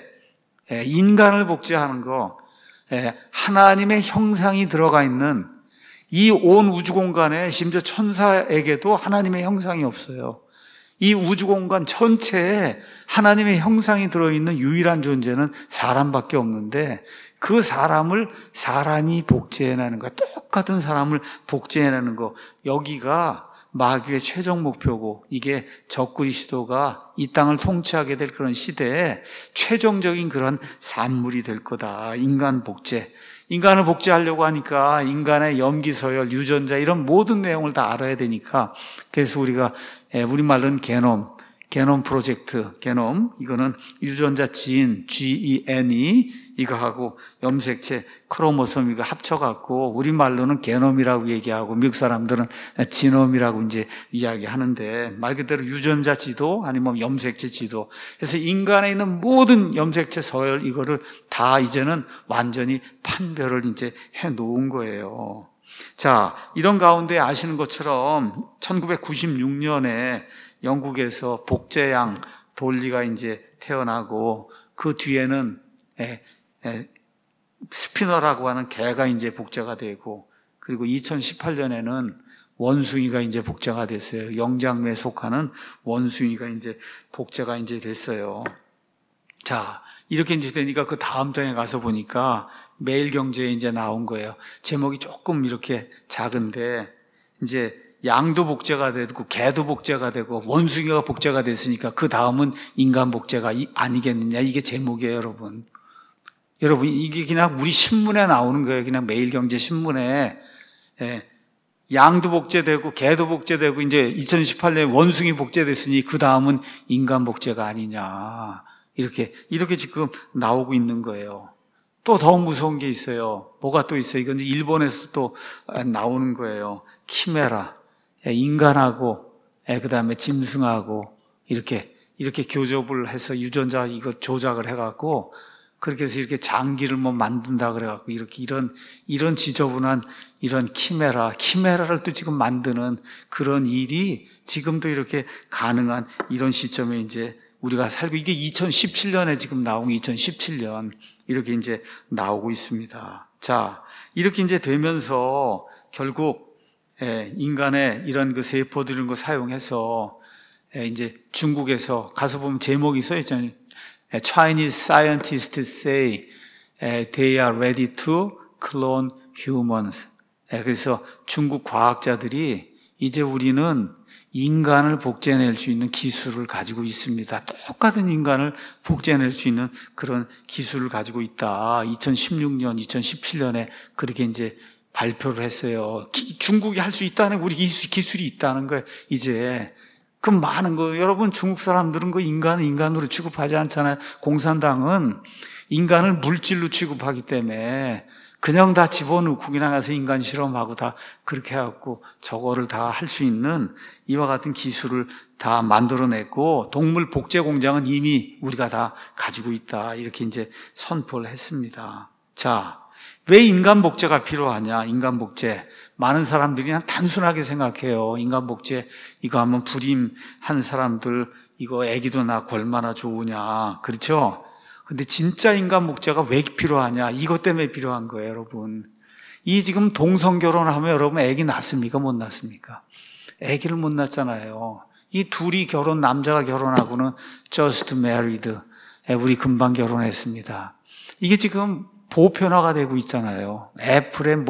인간을 복제하는 거. 하나님의 형상이 들어가 있는 이 온 우주 공간에 심지어 천사에게도 하나님의 형상이 없어요. 이 우주 공간 전체에 하나님의 형상이 들어있는 유일한 존재는 사람밖에 없는데 그 사람을 사람이 복제해내는 거, 똑같은 사람을 복제해내는 거, 여기가 마귀의 최종 목표고 이게 적그리스도가 이 땅을 통치하게 될 그런 시대에 최종적인 그런 산물이 될 거다. 인간 복제. 인간을 복제하려고 하니까 인간의 염기서열, 유전자 이런 모든 내용을 다 알아야 되니까 그래서 우리가 우리말로는 게놈 프로젝트, 게놈, 이거는 유전자 지인, GEN이 이거하고 염색체, 크로모솜 이거 합쳐갖고 우리말로는 게놈이라고 얘기하고 미국 사람들은 지놈이라고 이제 이야기하는데 말 그대로 유전자 지도 아니면 염색체 지도. 그래서 인간에 있는 모든 염색체 서열 이거를 다 이제는 완전히 판별을 이제 해 놓은 거예요. 자, 이런 가운데 아시는 것처럼 1996년에 영국에서 복제양 돌리가 이제 태어나고 그 뒤에는 스피너라고 하는 개가 이제 복제가 되고 그리고 2018년에는 원숭이가 이제 복제가 됐어요. 영장류에 속하는 원숭이가 이제 복제가 이제 됐어요. 자, 이렇게 이제 되니까 그 다음 장에 가서 보니까 매일경제에 이제 나온 거예요. 제목이 조금 이렇게 작은데 이제 양도 복제가 되고 개도 복제가 되고 원숭이가 복제가 됐으니까 그 다음은 인간 복제가 아니겠느냐. 이게 제목이에요, 여러분. 여러분 이게 그냥 우리 신문에 나오는 거예요. 그냥 매일경제 신문에 양도 복제되고 개도 복제되고 이제 2018년에 원숭이 복제됐으니 그 다음은 인간 복제가 아니냐. 이렇게 지금 나오고 있는 거예요. 또 더 무서운 게 있어요. 뭐가 또 있어요? 이건 일본에서 또 나오는 거예요. 키메라. 인간하고 그다음에 짐승하고 이렇게 교접을 해서 유전자 이거 조작을 해갖고 그렇게 해서 이렇게 장기를 뭐 만든다 그래갖고 이렇게 이런 지저분한 이런 키메라를 또 지금 만드는 그런 일이 지금도 이렇게 가능한 이런 시점에 이제 우리가 살고 이게 2017년에 지금 나온 2017년 이렇게 이제 나오고 있습니다. 자, 이렇게 이제 되면서 결국 인간의 이런 그 세포들 이런 거 사용해서 이제 중국에서 가서 보면 제목이 써 있잖아요. Chinese scientists say they are ready to clone humans. 그래서 중국 과학자들이 이제 우리는 인간을 복제해낼 수 있는 기술을 가지고 있습니다. 똑같은 인간을 복제해낼 수 있는 그런 기술을 가지고 있다. 2016년, 2017년에 그렇게 이제 발표를 했어요. 중국이 할 수 있다는 우리 기술이 있다는 거예요. 이제 그 많은 거, 여러분 중국 사람들은 그 인간을 인간으로 취급하지 않잖아요. 공산당은 인간을 물질로 취급하기 때문에 그냥 다 집어넣고 그냥 가서 인간 실험하고 다 그렇게 해갖고 저거를 다 할 수 있는 이와 같은 기술을 다 만들어냈고, 동물 복제 공장은 이미 우리가 다 가지고 있다, 이렇게 이제 선포를 했습니다. 자, 왜 인간 복제가 필요하냐? 인간 복제. 많은 사람들이 그냥 단순하게 생각해요. 인간 복제 이거 하면 불임한 사람들 이거 애기도 낳고 얼마나 좋으냐, 그렇죠? 근데 진짜 인간 복제가 왜 필요하냐? 이것 때문에 필요한 거예요, 여러분. 이 지금 동성 결혼하면 여러분 애기 낳습니까? 못 낳습니까? 애기를 못 낳잖아요. 이 둘이 남자가 결혼하고는 just married. 우리 금방 결혼했습니다. 이게 지금 보편화가 되고 있잖아요. 애플의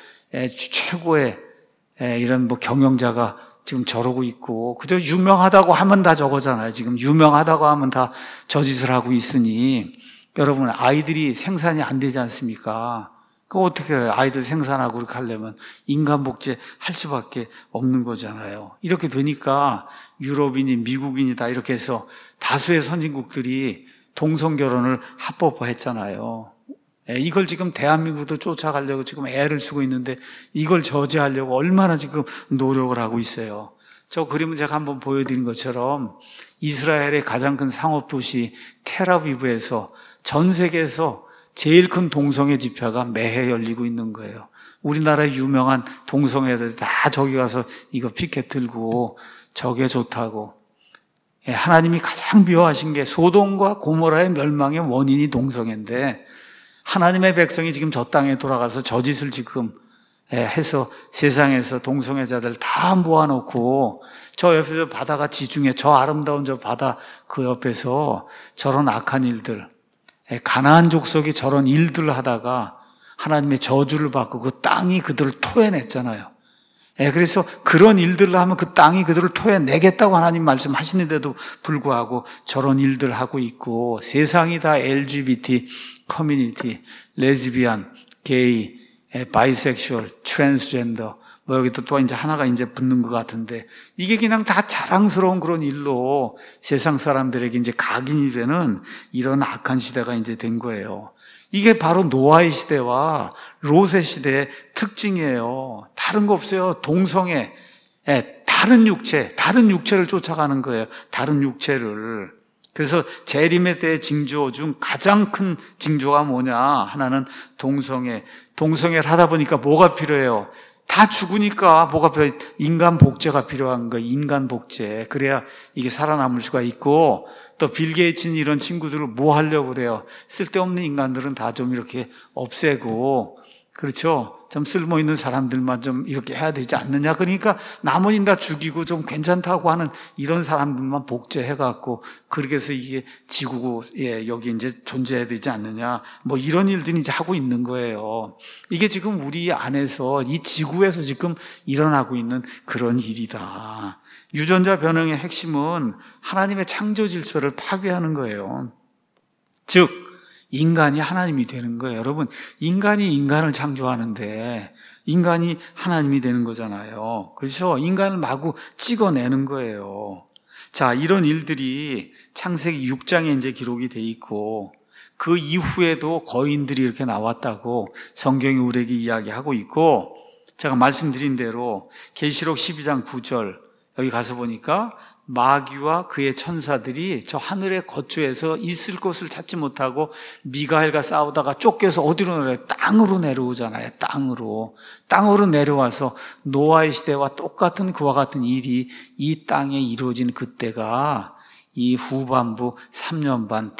최고의 이런 경영자가 지금 저러고 있고, 그저 유명하다고 하면 다 저거잖아요. 지금 유명하다고 하면 다 저 짓을 하고 있으니, 여러분 아이들이 생산이 안 되지 않습니까? 그거 어떻게 해요? 아이들 생산하고 그렇게 하려면 인간 복제 할 수밖에 없는 거잖아요. 이렇게 되니까 유럽인이 미국인이다 이렇게 해서 다수의 선진국들이 동성 결혼을 합법화했잖아요. 이걸 지금 대한민국도 쫓아가려고 지금 애를 쓰고 있는데, 이걸 저지하려고 얼마나 지금 노력을 하고 있어요. 저 그림은 제가 한번 보여드린 것처럼 이스라엘의 가장 큰 상업도시 텔아비브에서 전 세계에서 제일 큰 동성애 집회가 매해 열리고 있는 거예요. 우리나라의 유명한 동성애들 다 저기 가서 이거 피켓 들고 저게 좋다고. 하나님이 가장 미워하신 게 소돔과 고모라의 멸망의 원인이 동성애인데, 하나님의 백성이 지금 저 땅에 돌아가서 저 짓을 지금 해서 세상에서 동성애자들 다 모아놓고, 저 옆에서 바다가 지중해, 저 아름다운 저 바다 그 옆에서 저런 악한 일들, 가나안 족속이 저런 일들을 하다가 하나님의 저주를 받고 그 땅이 그들을 토해냈잖아요. 그래서 그런 일들을 하면 그 땅이 그들을 토해내겠다고 하나님 말씀하시는데도 불구하고 저런 일들을 하고 있고, 세상이 다 LGBT 커뮤니티, 레즈비안, 게이, 바이섹슈얼, 트랜스젠더, 여기도 또 이제 하나가 이제 붙는 것 같은데, 이게 그냥 다 자랑스러운 그런 일로 세상 사람들에게 이제 각인이 되는 이런 악한 시대가 이제 된 거예요. 이게 바로 노아의 시대와 롯의 시대의 특징이에요. 다른 거 없어요. 동성애, 다른 육체를 쫓아가는 거예요. 다른 육체를. 그래서 재림의 때 징조 중 가장 큰 징조가 뭐냐? 하나는 동성애를 하다 보니까 뭐가 필요해요? 다 죽으니까 뭐가 필요해요? 인간 복제가 필요한 거예요. 인간 복제. 그래야 이게 살아남을 수가 있고, 또 빌 게이츠는 이런 친구들을 뭐 하려고 그래요? 쓸데없는 인간들은 다 좀 이렇게 없애고, 그렇죠? 좀 쓸모있는 사람들만 좀 이렇게 해야 되지 않느냐. 그러니까 나머지는 다 죽이고 좀 괜찮다고 하는 이런 사람들만 복제해갖고, 그렇게 해서 이게 지구고, 여기 이제 존재해야 되지 않느냐. 이런 일들이 이제 하고 있는 거예요. 이게 지금 우리 안에서, 이 지구에서 지금 일어나고 있는 그런 일이다. 유전자 변형의 핵심은 하나님의 창조 질서를 파괴하는 거예요. 즉, 인간이 하나님이 되는 거예요. 여러분, 인간이 인간을 창조하는데 인간이 하나님이 되는 거잖아요. 그렇죠? 인간을 마구 찍어내는 거예요. 자, 이런 일들이 창세기 6장에 이제 기록이 돼 있고, 그 이후에도 거인들이 이렇게 나왔다고 성경이 우리에게 이야기하고 있고, 제가 말씀드린 대로 계시록 12장 9절 여기 가서 보니까 마귀와 그의 천사들이 저 하늘의 거처에서 있을 곳을 찾지 못하고 미가엘과 싸우다가 쫓겨서 어디로 내려요? 땅으로 내려오잖아요. 땅으로 내려와서 노아의 시대와 똑같은 그와 같은 일이 이 땅에 이루어진 그때가 이 후반부 3년 반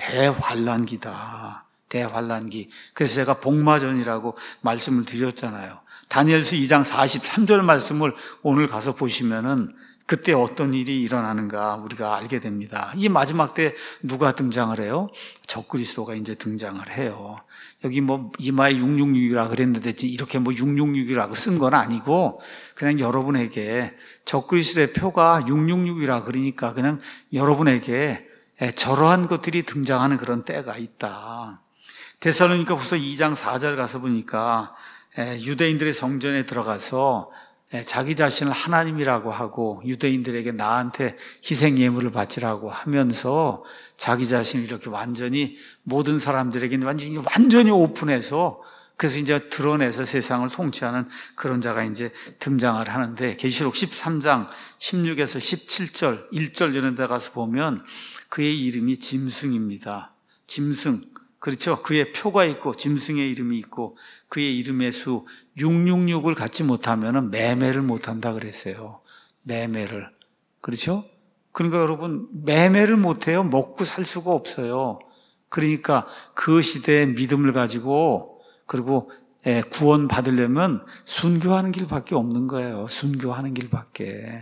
대환란기다. 대환란기. 그래서 제가 복마전이라고 말씀을 드렸잖아요. 다니엘서 2장 43절 말씀을 오늘 가서 보시면은 그때 어떤 일이 일어나는가 우리가 알게 됩니다. 이 마지막 때 누가 등장을 해요? 적그리스도가 이제 등장을 해요. 여기 이마에 666이라 그랬는데 이렇게 666이라고 쓴 건 아니고, 그냥 여러분에게 적그리스도의 표가 666이라 그러니까 그냥 여러분에게 저러한 것들이 등장하는 그런 때가 있다. 데살로니가후서 2장 4절 가서 보니까 유대인들의 성전에 들어가서 자기 자신을 하나님이라고 하고 유대인들에게 나한테 희생 예물을 바치라고 하면서 자기 자신을 이렇게 완전히 모든 사람들에게 완전히 오픈해서 그래서 이제 드러내서 세상을 통치하는 그런 자가 이제 등장을 하는데 계시록 13장 16에서 17절, 1절 이런 데 가서 보면 그의 이름이 짐승입니다. 짐승. 그렇죠? 그의 표가 있고 짐승의 이름이 있고 그의 이름의 수 666을 갖지 못하면 매매를 못한다 그랬어요. 매매를. 그렇죠? 그러니까 여러분 매매를 못해요. 먹고 살 수가 없어요. 그러니까 그 시대의 믿음을 가지고 그리고 구원 받으려면 순교하는 길밖에 없는 거예요. 순교하는 길밖에.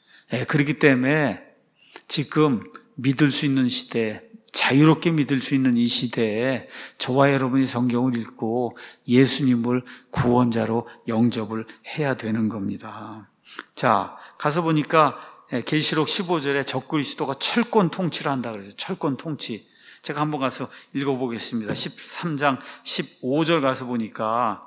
그렇기 때문에 지금 믿을 수 있는 시대, 자유롭게 믿을 수 있는 이 시대에 저와 여러분이 성경을 읽고 예수님을 구원자로 영접을 해야 되는 겁니다. 자, 가서 보니까 계시록 15절에 적그리스도가 철권 통치를 한다 그래서 철권 통치. 제가 한번 가서 읽어보겠습니다. 13장 15절 가서 보니까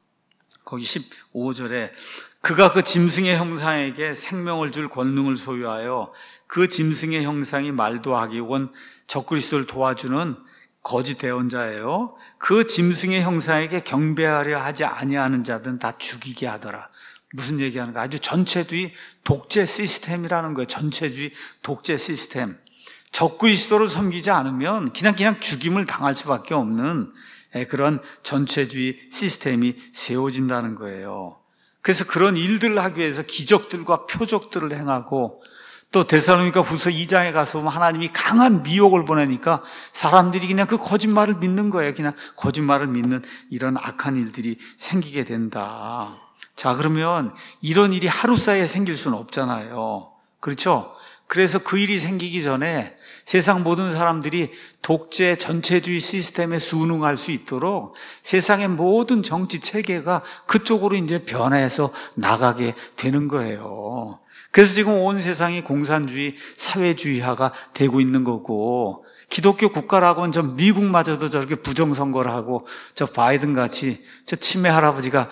거기 15절에 그가 그 짐승의 형상에게 생명을 줄 권능을 소유하여 그 짐승의 형상이 말도 하기 혹은 적그리스도를 도와주는 거짓 대언자예요. 그 짐승의 형상에게 경배하려 하지 아니하는 자들은 다 죽이게 하더라. 무슨 얘기하는가? 아주 전체주의 독재 시스템이라는 거예요. 전체주의 독재 시스템. 적그리스도를 섬기지 않으면 그냥 죽임을 당할 수밖에 없는 그런 전체주의 시스템이 세워진다는 거예요. 그래서 그런 일들을 하기 위해서 기적들과 표적들을 행하고 또 데살로니가 후서 2장에 가서 보면 하나님이 강한 미혹을 보내니까 사람들이 그냥 그 거짓말을 믿는 거예요. 그냥 거짓말을 믿는 이런 악한 일들이 생기게 된다. 자, 그러면 이런 일이 하루 사이에 생길 수는 없잖아요. 그렇죠? 그래서 그 일이 생기기 전에 세상 모든 사람들이 독재 전체주의 시스템에 순응할 수 있도록 세상의 모든 정치 체계가 그쪽으로 이제 변해서 나가게 되는 거예요. 그래서 지금 온 세상이 공산주의, 사회주의화가 되고 있는 거고 기독교 국가라고는 저 미국마저도 저렇게 부정선거를 하고 저 바이든 같이 저 치매 할아버지가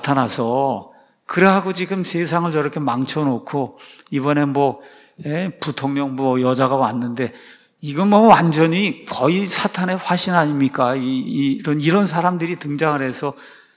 나타나서 그래하고 지금 세상을 저렇게 망쳐놓고 이번에 부통령 여자가 왔는데 이건 완전히 거의 사탄의 화신 아닙니까? 이런 사람들이 등장을 해서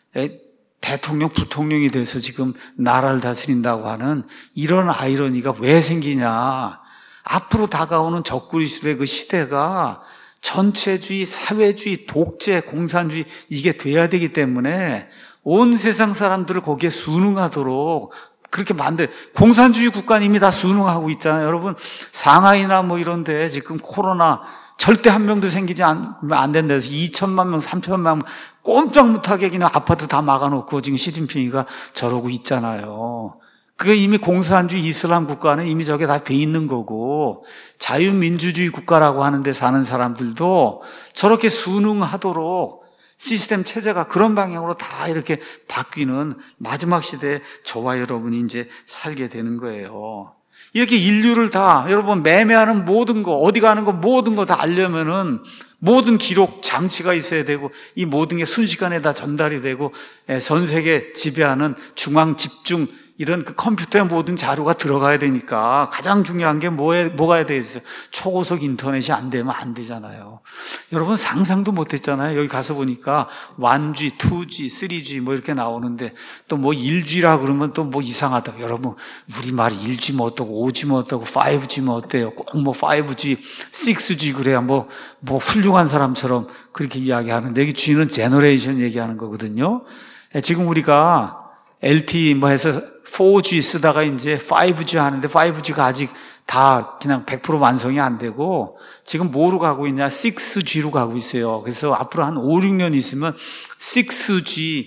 대통령, 부통령이 돼서 지금 나라를 다스린다고 하는 이런 아이러니가 왜 생기냐? 앞으로 다가오는 적그리스도의 그 시대가 전체주의, 사회주의, 독재, 공산주의 이게 돼야 되기 때문에 온 세상 사람들을 거기에 순응하도록 그렇게 공산주의 국가는 이미 다 순응하고 있잖아요. 여러분, 상하이나 이런데 지금 코로나 절대 한 명도 생기지 안 된 데서 2천만 명, 3천만 명 꼼짝 못하게 그냥 아파트 다 막아놓고 지금 시진핑이가 저러고 있잖아요. 그게 이미 공산주의 이슬람 국가는 이미 저게 다 돼 있는 거고 자유민주주의 국가라고 하는 데 사는 사람들도 저렇게 순응하도록 시스템 체제가 그런 방향으로 다 이렇게 바뀌는 마지막 시대에 저와 여러분이 이제 살게 되는 거예요. 이렇게 인류를 다 여러분 매매하는 모든 거 어디 가는 거 모든 거 다 알려면은 모든 기록 장치가 있어야 되고 이 모든 게 순식간에 다 전달이 되고 전 세계 지배하는 중앙 집중 이런 그 컴퓨터에 모든 자료가 들어가야 되니까 가장 중요한 게 뭐가 해야 되겠어요? 초고속 인터넷이 안 되면 안 되잖아요. 여러분 상상도 못 했잖아요. 여기 가서 보니까 1G, 2G, 3G 이렇게 나오는데 또 1G라 그러면 또 이상하다. 여러분 우리말 1G 어떠고 5G 어떠고 5G 어때요? 꼭 5G, 6G 그래야 훌륭한 사람처럼 그렇게 이야기하는데 여기 G는 제너레이션 얘기하는 거거든요. 지금 우리가 LTE 해서 4G 쓰다가 이제 5G 하는데 5G가 아직 다 그냥 100% 완성이 안 되고 지금 뭐로 가고 있냐? 6G로 가고 있어요. 그래서 앞으로 한 5, 6년 있으면 6G,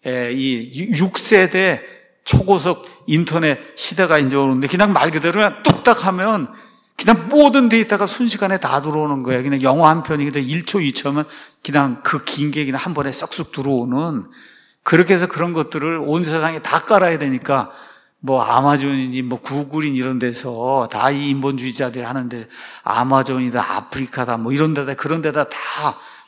이 6세대 초고속 인터넷 시대가 이제 오는데 그냥 말 그대로 그냥 뚝딱 하면 그냥 모든 데이터가 순식간에 다 들어오는 거예요. 그냥 영화 한 편이 그냥 1초, 2초면 그냥 그 긴 게 그냥 한 번에 쏙쏙 들어오는 그렇게 해서 그런 것들을 온 세상에 다 깔아야 되니까 아마존이니 구글인 이런 데서 다 이 인본주의자들이 하는데 아마존이다 아프리카다 이런 데다 그런 데다 다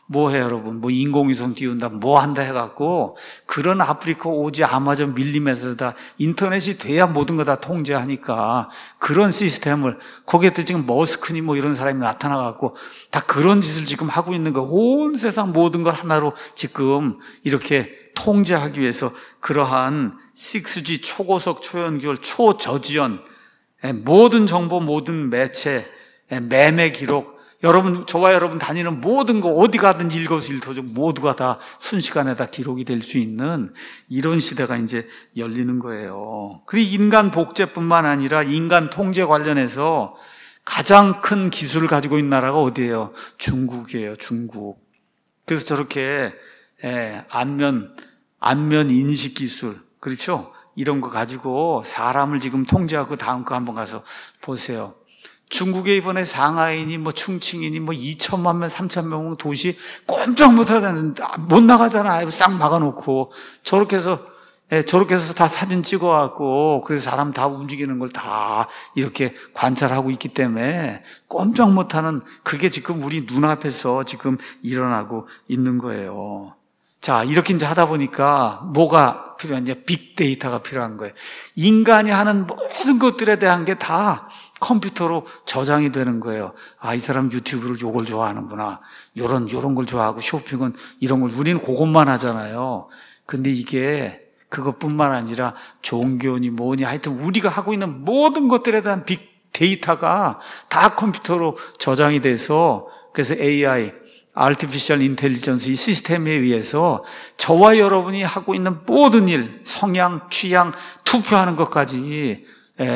뭐 해 여러분? 뭐 인공위성 띄운다, 뭐 한다 해갖고 그런 아프리카 오지 아마존 밀림에서 다 인터넷이 돼야 모든 거 다 통제하니까 그런 시스템을 거기에 또 지금 머스크니 뭐 이런 사람이 나타나갖고 다 그런 짓을 지금 하고 있는 거. 온 세상 모든 걸 하나로 지금 이렇게 통제하기 위해서 그러한 6G 초고속 초연결 초저지연 모든 정보 모든 매체 매매 기록 여러분, 저와 여러분 다니는 모든 거 어디 가든 일거수일투족 모두가 다 순식간에 다 기록이 될 수 있는 이런 시대가 이제 열리는 거예요. 그리고 인간 복제뿐만 아니라 인간 통제 관련해서 가장 큰 기술을 가지고 있는 나라가 어디예요? 중국이에요, 중국. 그래서 저렇게 안면 인식 기술, 그렇죠? 이런 거 가지고 사람을 지금 통제하고 다음 거 한번 가서 보세요. 중국에 이번에 상하이니 뭐 충칭이니 뭐 2천만 명, 3천 명 도시 꼼짝 못 나가잖아. 싹 막아놓고 저렇게 해서 다 사진 찍어갖고 그래서 사람 다 움직이는 걸 다 이렇게 관찰하고 있기 때문에 꼼짝 못하는 그게 지금 우리 눈앞에서 지금 일어나고 있는 거예요. 자, 이렇게 이제 하다 보니까 뭐가 필요한지 빅데이터가 필요한 거예요. 인간이 하는 모든 것들에 대한 게 다 컴퓨터로 저장이 되는 거예요. 아, 이 사람 유튜브를 요걸 좋아하는구나. 요런 걸 좋아하고 쇼핑은 이런 걸 우리는 그것만 하잖아요. 근데 이게 그것뿐만 아니라 종교니 뭐니 하여튼 우리가 하고 있는 모든 것들에 대한 빅데이터가 다 컴퓨터로 저장이 돼서 그래서 AI Artificial Intelligence 이 시스템에 의해서 저와 여러분이 하고 있는 모든 일, 성향, 취향, 투표하는 것까지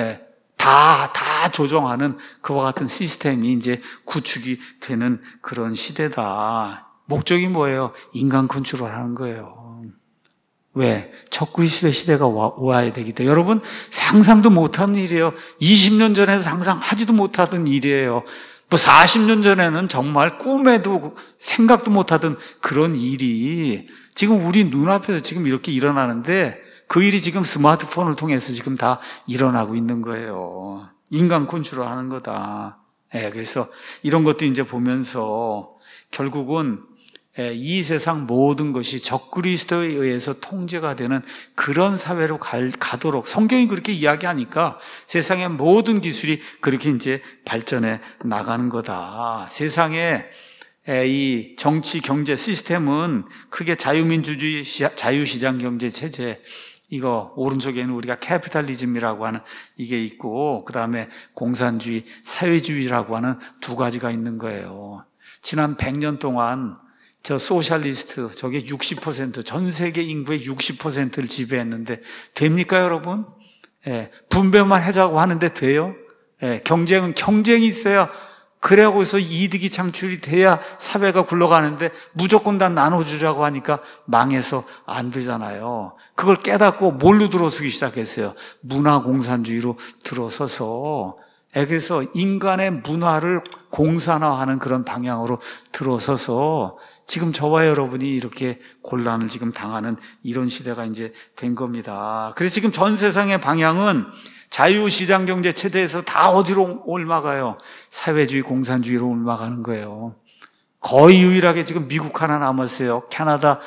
다 조정하는 그와 같은 시스템이 이제 구축이 되는 그런 시대다. 목적이 뭐예요? 인간 컨트롤하는 거예요. 왜? 적그리스도의 시대가 와야 되기 때문에. 여러분 상상도 못하는 일이에요. 20년 전에 상상하지도 못하던 일이에요. 뭐 40년 전에는 정말 꿈에도 생각도 못하던 그런 일이 지금 우리 눈앞에서 지금 이렇게 일어나는데 그 일이 지금 스마트폰을 통해서 지금 다 일어나고 있는 거예요. 인간 컨트롤하는 거다. 그래서 이런 것도 이제 보면서 결국은 이 세상 모든 것이 적그리스도에 의해서 통제가 되는 그런 사회로 가도록 성경이 그렇게 이야기하니까 세상의 모든 기술이 그렇게 이제 발전해 나가는 거다. 세상에 이 정치 경제 시스템은 크게 자유민주주의 자유시장 경제 체제 이거 오른쪽에는 우리가 캐피탈리즘이라고 하는 이게 있고 그다음에 공산주의, 사회주의라고 하는 두 가지가 있는 거예요. 지난 100년 동안 저 소셜리스트 저게 60% 전 세계 인구의 60%를 지배했는데 됩니까 여러분? 분배만 하자고 하는데 돼요? 경쟁이 있어야 그래고서 이득이 창출이 돼야 사회가 굴러가는데 무조건 다 나눠주자고 하니까 망해서 안 되잖아요. 그걸 깨닫고 뭘로 들어서기 시작했어요? 문화공산주의로 들어서서 그래서 인간의 문화를 공산화하는 그런 방향으로 들어서서 지금 저와 여러분이 이렇게 곤란을 지금 당하는 이런 시대가 이제 된 겁니다. 그래서 지금 전 세상의 방향은 자유시장 경제 체제에서 다 어디로 올라가요? 사회주의, 공산주의로 올라가는 거예요. 거의 유일하게 지금 미국 하나 남았어요. 캐나다,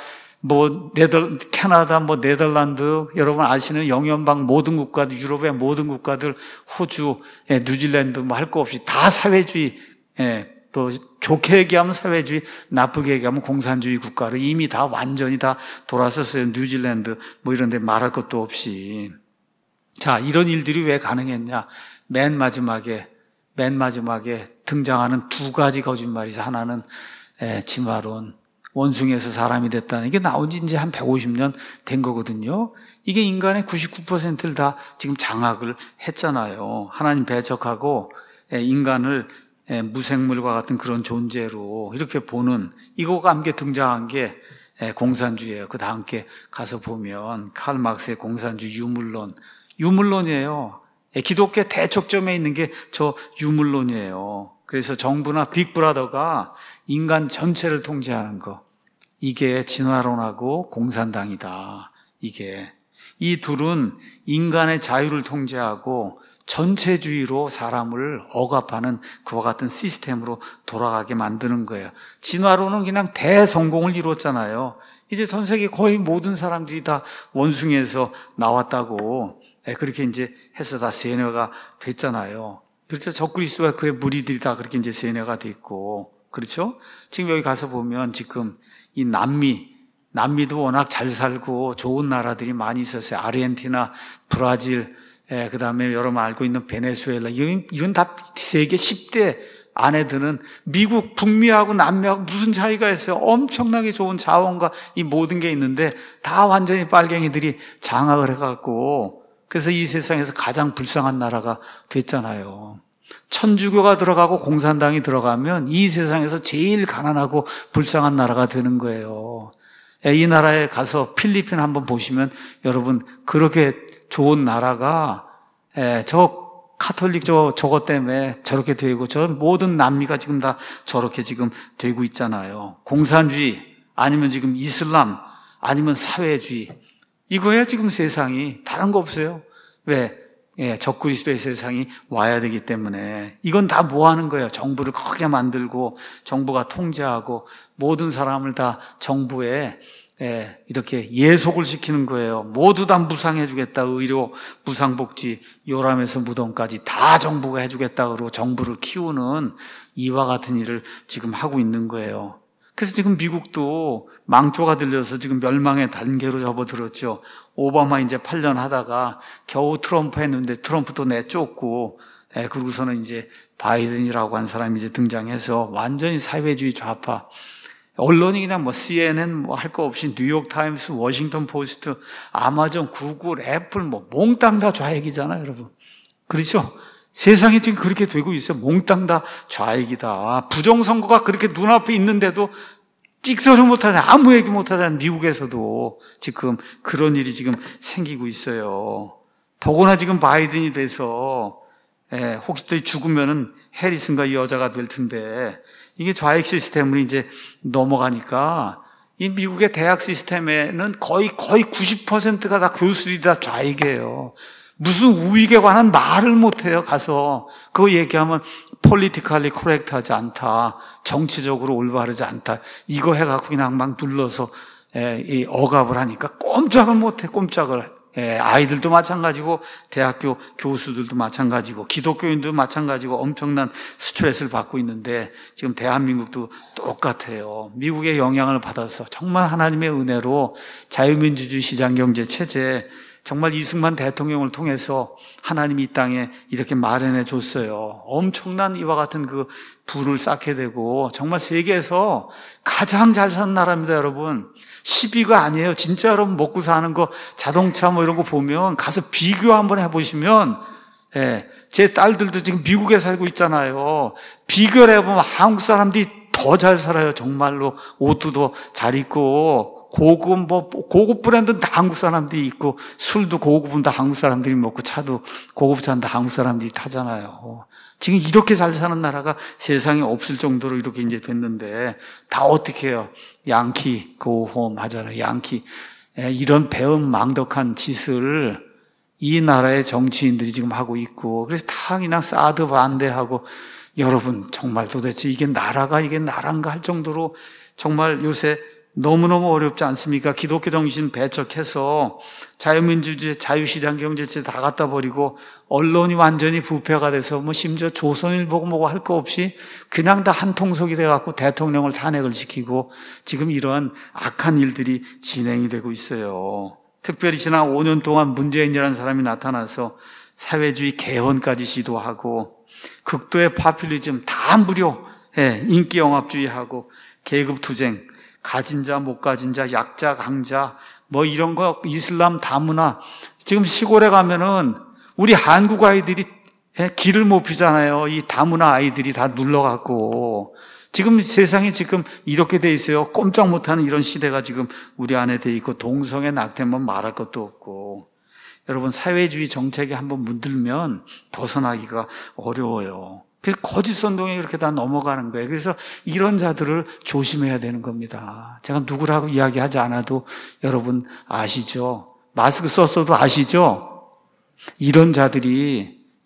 네덜란드, 여러분 아시는 영연방 모든 국가들, 유럽의 모든 국가들, 호주, 뉴질랜드 할 거 없이 다 사회주의, 또 좋게 얘기하면 사회주의, 나쁘게 얘기하면 공산주의 국가로 이미 다 완전히 다 돌아섰어요. 뉴질랜드 이런 데 말할 것도 없이. 자, 이런 일들이 왜 가능했냐? 맨 마지막에 등장하는 두 가지 거짓말이죠. 하나는 진화론, 원숭이에서 사람이 됐다는 이게 나온 지 이제 한 150년 된 거거든요. 이게 인간의 99%를 다 지금 장악을 했잖아요. 하나님 배척하고 인간을 무생물과 같은 그런 존재로 이렇게 보는 이거가 함께 등장한 게 공산주의예요. 그 다음 게 가서 보면 칼 막스의 공산주의 유물론이에요. 기독교 대척점에 있는 게 저 유물론이에요. 그래서 정부나 빅브라더가 인간 전체를 통제하는 거. 이게 진화론하고 공산당이다. 이 둘은 인간의 자유를 통제하고 전체주의로 사람을 억압하는 그와 같은 시스템으로 돌아가게 만드는 거예요. 진화론은 그냥 대성공을 이뤘잖아요. 이제 전 세계 거의 모든 사람들이 다 원숭이에서 나왔다고 그렇게 이제 해서 다 세뇌가 됐잖아요. 그렇죠. 적그리스도와 그의 무리들이 다 그렇게 이제 세뇌가 됐고, 그렇죠. 지금 여기 가서 보면 지금 이 남미도 워낙 잘 살고 좋은 나라들이 많이 있었어요. 아르헨티나, 브라질, 그 다음에 여러분 알고 있는 베네수엘라, 이건 다 세계 10대 안에 드는 미국, 북미하고 남미하고 무슨 차이가 있어요? 엄청나게 좋은 자원과 이 모든 게 있는데 다 완전히 빨갱이들이 장악을 해갖고 그래서 이 세상에서 가장 불쌍한 나라가 됐잖아요. 천주교가 들어가고 공산당이 들어가면 이 세상에서 제일 가난하고 불쌍한 나라가 되는 거예요. 이 나라에 가서 필리핀 한번 보시면 여러분 그렇게 좋은 나라가 저 카톨릭 저것 때문에 저렇게 되고 저 모든 남미가 지금 다 저렇게 지금 되고 있잖아요. 공산주의 아니면 지금 이슬람 아니면 사회주의 이거야 지금 세상이. 다른 거 없어요. 왜? 적그리스도의 세상이 와야 되기 때문에. 이건 다 뭐 하는 거예요? 정부를 크게 만들고 정부가 통제하고 모든 사람을 다 정부에 이렇게 예속을 시키는 거예요. 모두 다 무상해 주겠다. 의료, 무상복지, 요람에서 무덤까지 다 정부가 해주겠다. 그러고 정부를 키우는 이와 같은 일을 지금 하고 있는 거예요. 그래서 지금 미국도 망조가 들려서 지금 멸망의 단계로 접어들었죠. 오바마 이제 8년 하다가 겨우 트럼프 했는데 트럼프도 내쫓고, 그러고서는 이제 바이든이라고 한 사람이 이제 등장해서 완전히 사회주의 좌파. 언론이 그냥 뭐 CNN 뭐 할 거 없이 뉴욕 타임스, 워싱턴 포스트, 아마존, 구글, 애플 뭐 몽땅 다 좌익이잖아요, 여러분. 그렇죠? 세상이 지금 그렇게 되고 있어요. 몽땅 다 좌익이다. 부정선거가 그렇게 눈앞에 있는데도 찍소리 못하는, 아무 얘기 못하는 미국에서도 지금 그런 일이 지금 생기고 있어요. 더구나 지금 바이든이 돼서 혹시 또 죽으면은 해리슨가 이 여자가 될 텐데 이게 좌익 시스템으로 이제 넘어가니까 이 미국의 대학 시스템에는 거의 90%가 다 교수들이 다 좌익이에요. 무슨 우익에 관한 말을 못해요. 가서 그거 얘기하면 politically correct 하지 않다, 정치적으로 올바르지 않다, 이거 해갖고 그냥 막 눌러서 이 억압을 하니까 꼼짝을 못해. 꼼짝을. 아이들도 마찬가지고 대학교 교수들도 마찬가지고 기독교인도 마찬가지고 엄청난 스트레스를 받고 있는데 지금 대한민국도 똑같아요. 미국의 영향을 받아서 정말 하나님의 은혜로 자유민주주의 시장경제 체제, 정말 이승만 대통령을 통해서 하나님이 이 땅에 이렇게 마련해 줬어요. 엄청난 이와 같은 그 부를 쌓게 되고 정말 세계에서 가장 잘 사는 나라입니다, 여러분. 10위가 아니에요. 진짜 여러분 먹고 사는 거, 자동차 뭐 이런 거 보면 가서 비교 한번 해보시면, 제 딸들도 지금 미국에 살고 있잖아요. 비교를 해보면 한국 사람들이 더 잘 살아요. 정말로 옷도 더 잘 입고 고급 브랜드는 다 한국 사람들이 있고 술도 고급은 다 한국 사람들이 먹고 차도 고급차는 다 한국 사람들이 타잖아요. 지금 이렇게 잘 사는 나라가 세상에 없을 정도로 이렇게 이제 됐는데 다 어떻게 해요? 양키 고홈 하잖아요. 양키. 이런 배은망덕한 짓을 이 나라의 정치인들이 지금 하고 있고 그래서 다 그냥 사드 반대하고 여러분 정말 도대체 이게 나라인가 할 정도로 정말 요새 너무너무 어렵지 않습니까? 기독교 정신 배척해서 자유민주주의, 자유시장경제체 다 갖다 버리고 언론이 완전히 부패가 돼서 뭐 심지어 조선일보고 뭐고 할 거 없이 그냥 다 한통속이 돼갖고 대통령을 탄핵을 시키고 지금 이러한 악한 일들이 진행이 되고 있어요. 특별히 지난 5년 동안 문재인이라는 사람이 나타나서 사회주의 개헌까지 시도하고 극도의 파퓰리즘 다 무료, 인기영합주의하고 계급투쟁, 가진 자, 못 가진 자, 약자, 강자, 뭐 이런 거, 이슬람 다문화. 지금 시골에 가면은 우리 한국 아이들이 길을 못 피잖아요. 이 다문화 아이들이 다 눌러갖고. 지금 세상이 지금 이렇게 돼 있어요. 꼼짝 못하는 이런 시대가 지금 우리 안에 돼 있고, 동성애 낙태만 말할 것도 없고. 여러분, 사회주의 정책에 한번 문들면 벗어나기가 어려워요. 그래서 거짓 선동에 이렇게 다 넘어가는 거예요. 그래서 이런 자들을 조심해야 되는 겁니다. 제가 누구라고 이야기하지 않아도 여러분 아시죠? 마스크 썼어도 아시죠? 이런 자들이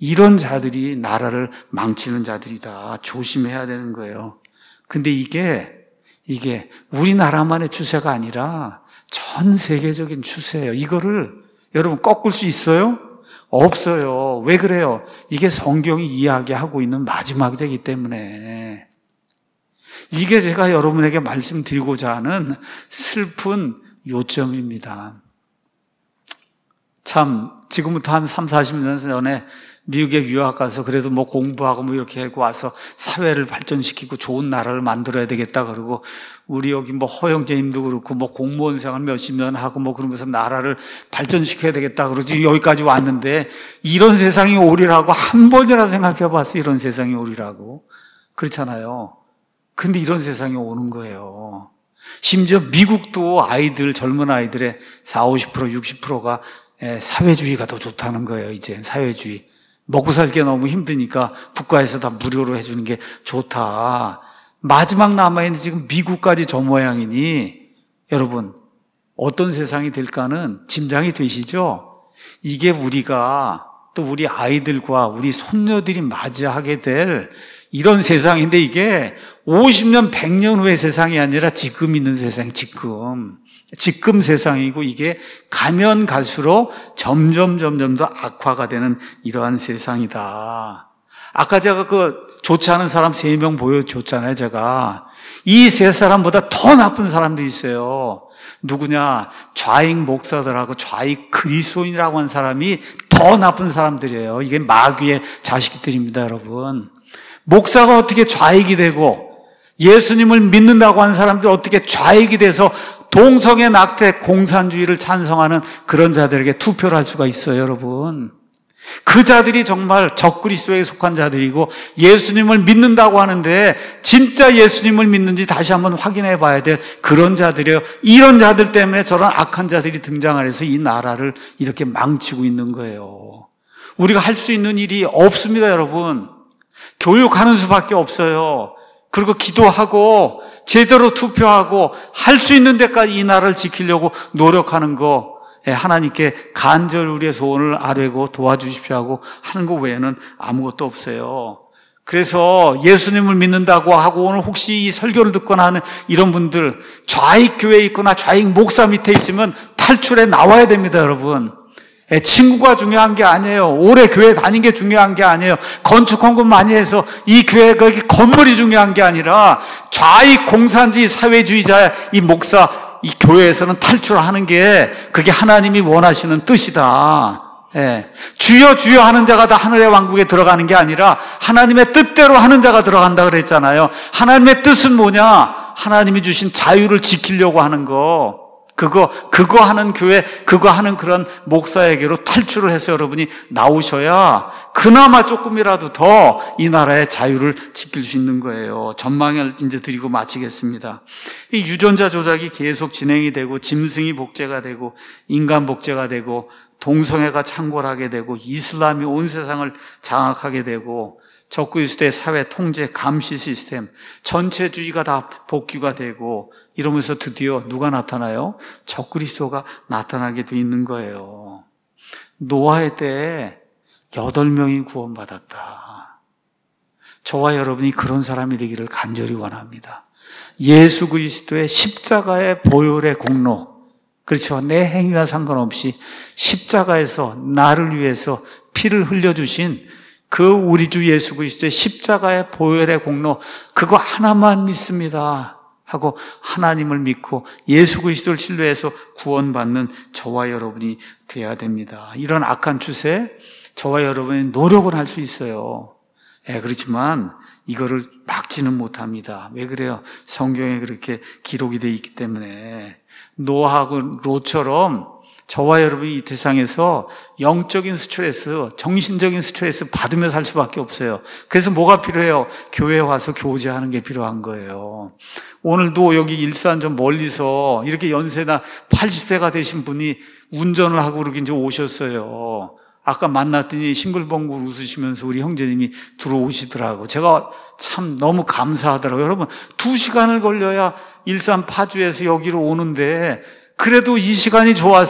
이런 자들이 나라를 망치는 자들이다. 조심해야 되는 거예요. 근데 이게 우리나라만의 추세가 아니라 전 세계적인 추세예요. 이거를 여러분 꺾을 수 있어요? 없어요. 왜 그래요? 이게 성경이 이야기하고 있는 마지막 때이기 때문에. 이게 제가 여러분에게 말씀드리고자 하는 슬픈 요점입니다. 참 지금부터 한 3, 40년 전에 미국에 유학 가서 그래도 뭐 공부하고 뭐 이렇게 하고 와서 사회를 발전시키고 좋은 나라를 만들어야 되겠다 그러고 우리 여기 뭐 허영재님도 그렇고 뭐 공무원 생활 몇십 년 하고 뭐 그러면서 나라를 발전시켜야 되겠다 그러지 여기까지 왔는데 이런 세상이 오리라고 한 번이라도 생각해 봤어요. 이런 세상이 오리라고. 그렇잖아요. 근데 이런 세상이 오는 거예요. 심지어 미국도 아이들, 젊은 아이들의 40, 50%, 60%가 사회주의가 더 좋다는 거예요. 이제 사회주의. 먹고 살기가 너무 힘드니까 국가에서 다 무료로 해주는 게 좋다. 마지막 남아있는 지금 미국까지 저 모양이니 여러분 어떤 세상이 될까는 짐작이 되시죠? 이게 우리가 또 우리 아이들과 우리 손녀들이 맞이하게 될 이런 세상인데 이게 50년, 100년 후의 세상이 아니라 지금 있는 세상, 지금 세상이고 이게 가면 갈수록 점점 더 악화가 되는 이러한 세상이다. 아까 제가 좋지 않은 사람 3명 보여줬잖아요, 제가. 이 3사람보다 더 나쁜 사람들이 있어요. 누구냐? 좌익 목사들하고 좌익 그리스도인이라고 하는 사람이 더 나쁜 사람들이에요. 이게 마귀의 자식들입니다, 여러분. 목사가 어떻게 좌익이 되고 예수님을 믿는다고 하는 사람들이 어떻게 좌익이 돼서 동성애 낙태 공산주의를 찬성하는 그런 자들에게 투표를 할 수가 있어요, 여러분. 그 자들이 정말 적그리스도에 속한 자들이고 예수님을 믿는다고 하는데 진짜 예수님을 믿는지 다시 한번 확인해 봐야 될 그런 자들이에요. 이런 자들 때문에 저런 악한 자들이 등장을 해서 이 나라를 이렇게 망치고 있는 거예요. 우리가 할 수 있는 일이 없습니다, 여러분. 교육하는 수밖에 없어요. 그리고 기도하고 제대로 투표하고 할 수 있는 데까지 이 나라를 지키려고 노력하는 거 하나님께 간절히 우리의 소원을 아뢰고 도와주십시오 하고 하는 거 외에는 아무것도 없어요. 그래서 예수님을 믿는다고 하고 오늘 혹시 이 설교를 듣거나 하는 이런 분들 좌익 교회에 있거나 좌익 목사 밑에 있으면 탈출해 나와야 됩니다, 여러분. 친구가 중요한 게 아니에요. 오래 교회 다닌 게 중요한 게 아니에요. 건축 헌금 많이 해서 이 교회 거기 건물이 중요한 게 아니라 좌익 공산주의 사회주의자의 이 목사 이 교회에서는 탈출하는 게 그게 하나님이 원하시는 뜻이다. 주여 주여 하는 자가 다 하늘의 왕국에 들어가는 게 아니라 하나님의 뜻대로 하는 자가 들어간다 그랬잖아요. 하나님의 뜻은 뭐냐? 하나님이 주신 자유를 지키려고 하는 거. 그거 하는 교회, 그거 하는 그런 목사에게로 탈출을 해서 여러분이 나오셔야 그나마 조금이라도 더 이 나라의 자유를 지킬 수 있는 거예요. 전망을 이제 드리고 마치겠습니다. 이 유전자 조작이 계속 진행이 되고 짐승이 복제가 되고 인간 복제가 되고 동성애가 창궐하게 되고 이슬람이 온 세상을 장악하게 되고 적그리스도의 사회 통제 감시 시스템 전체주의가 다 복귀가 되고 이러면서 드디어 누가 나타나요? 적그리스도가 나타나게 돼 있는 거예요. 노아의 때에 8명이 구원받았다. 저와 여러분이 그런 사람이 되기를 간절히 원합니다. 예수 그리스도의 십자가의 보혈의 공로, 그렇죠. 내 행위와 상관없이 십자가에서 나를 위해서 피를 흘려주신 그 우리 주 예수 그리스도의 십자가의 보혈의 공로, 그거 하나만 믿습니다 하고 하나님을 믿고 예수 그리스도를 신뢰해서 구원받는 저와 여러분이 돼야 됩니다. 이런 악한 추세, 저와 여러분이 노력을 할 수 있어요. 그렇지만 이거를 막지는 못합니다. 왜 그래요? 성경에 그렇게 기록이 되어 있기 때문에. 노아하고 롯처럼 저와 여러분이 이 세상에서 영적인 스트레스, 정신적인 스트레스 받으며 살 수밖에 없어요. 그래서 뭐가 필요해요? 교회에 와서 교제하는 게 필요한 거예요. 오늘도 여기 일산 좀 멀리서 이렇게 연세나 80세가 되신 분이 운전을 하고 그렇게 이제 오셨어요. 아까 만났더니 싱글벙글 웃으시면서 우리 형제님이 들어오시더라고요. 제가 참 너무 감사하더라고요. 여러분 2시간을 걸려야 일산 파주에서 여기로 오는데 그래도 이 시간이 좋아서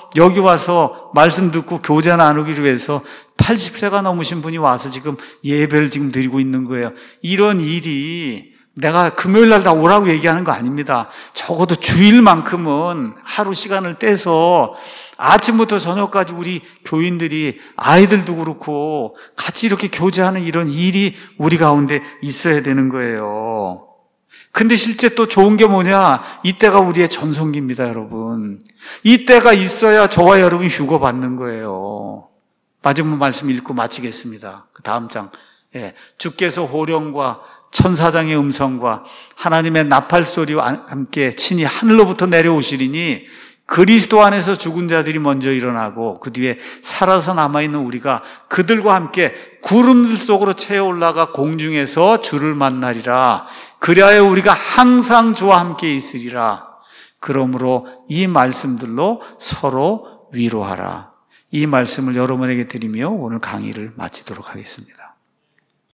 여기 와서 말씀 듣고 교제 나누기를 위해서 80세가 넘으신 분이 와서 지금 예배를 지금 드리고 있는 거예요. 이런 일이 내가 금요일 날 다 오라고 얘기하는 거 아닙니다. 적어도 주일만큼은 하루 시간을 떼서 아침부터 저녁까지 우리 교인들이, 아이들도 그렇고 같이 이렇게 교제하는 이런 일이 우리 가운데 있어야 되는 거예요. 근데 실제 또 좋은 게 뭐냐? 이때가 우리의 전성기입니다, 여러분. 이때가 있어야 저와 여러분이 휴거 받는 거예요. 마지막 말씀 읽고 마치겠습니다. 그 다음 장. 주께서 호령과 천사장의 음성과 하나님의 나팔 소리와 함께 친히 하늘로부터 내려오시리니 그리스도 안에서 죽은 자들이 먼저 일어나고 그 뒤에 살아서 남아있는 우리가 그들과 함께 구름들 속으로 채어 올라가 공중에서 주를 만나리라. 그리하여 우리가 항상 주와 함께 있으리라. 그러므로 이 말씀들로 서로 위로하라. 이 말씀을 여러분에게 드리며 오늘 강의를 마치도록 하겠습니다.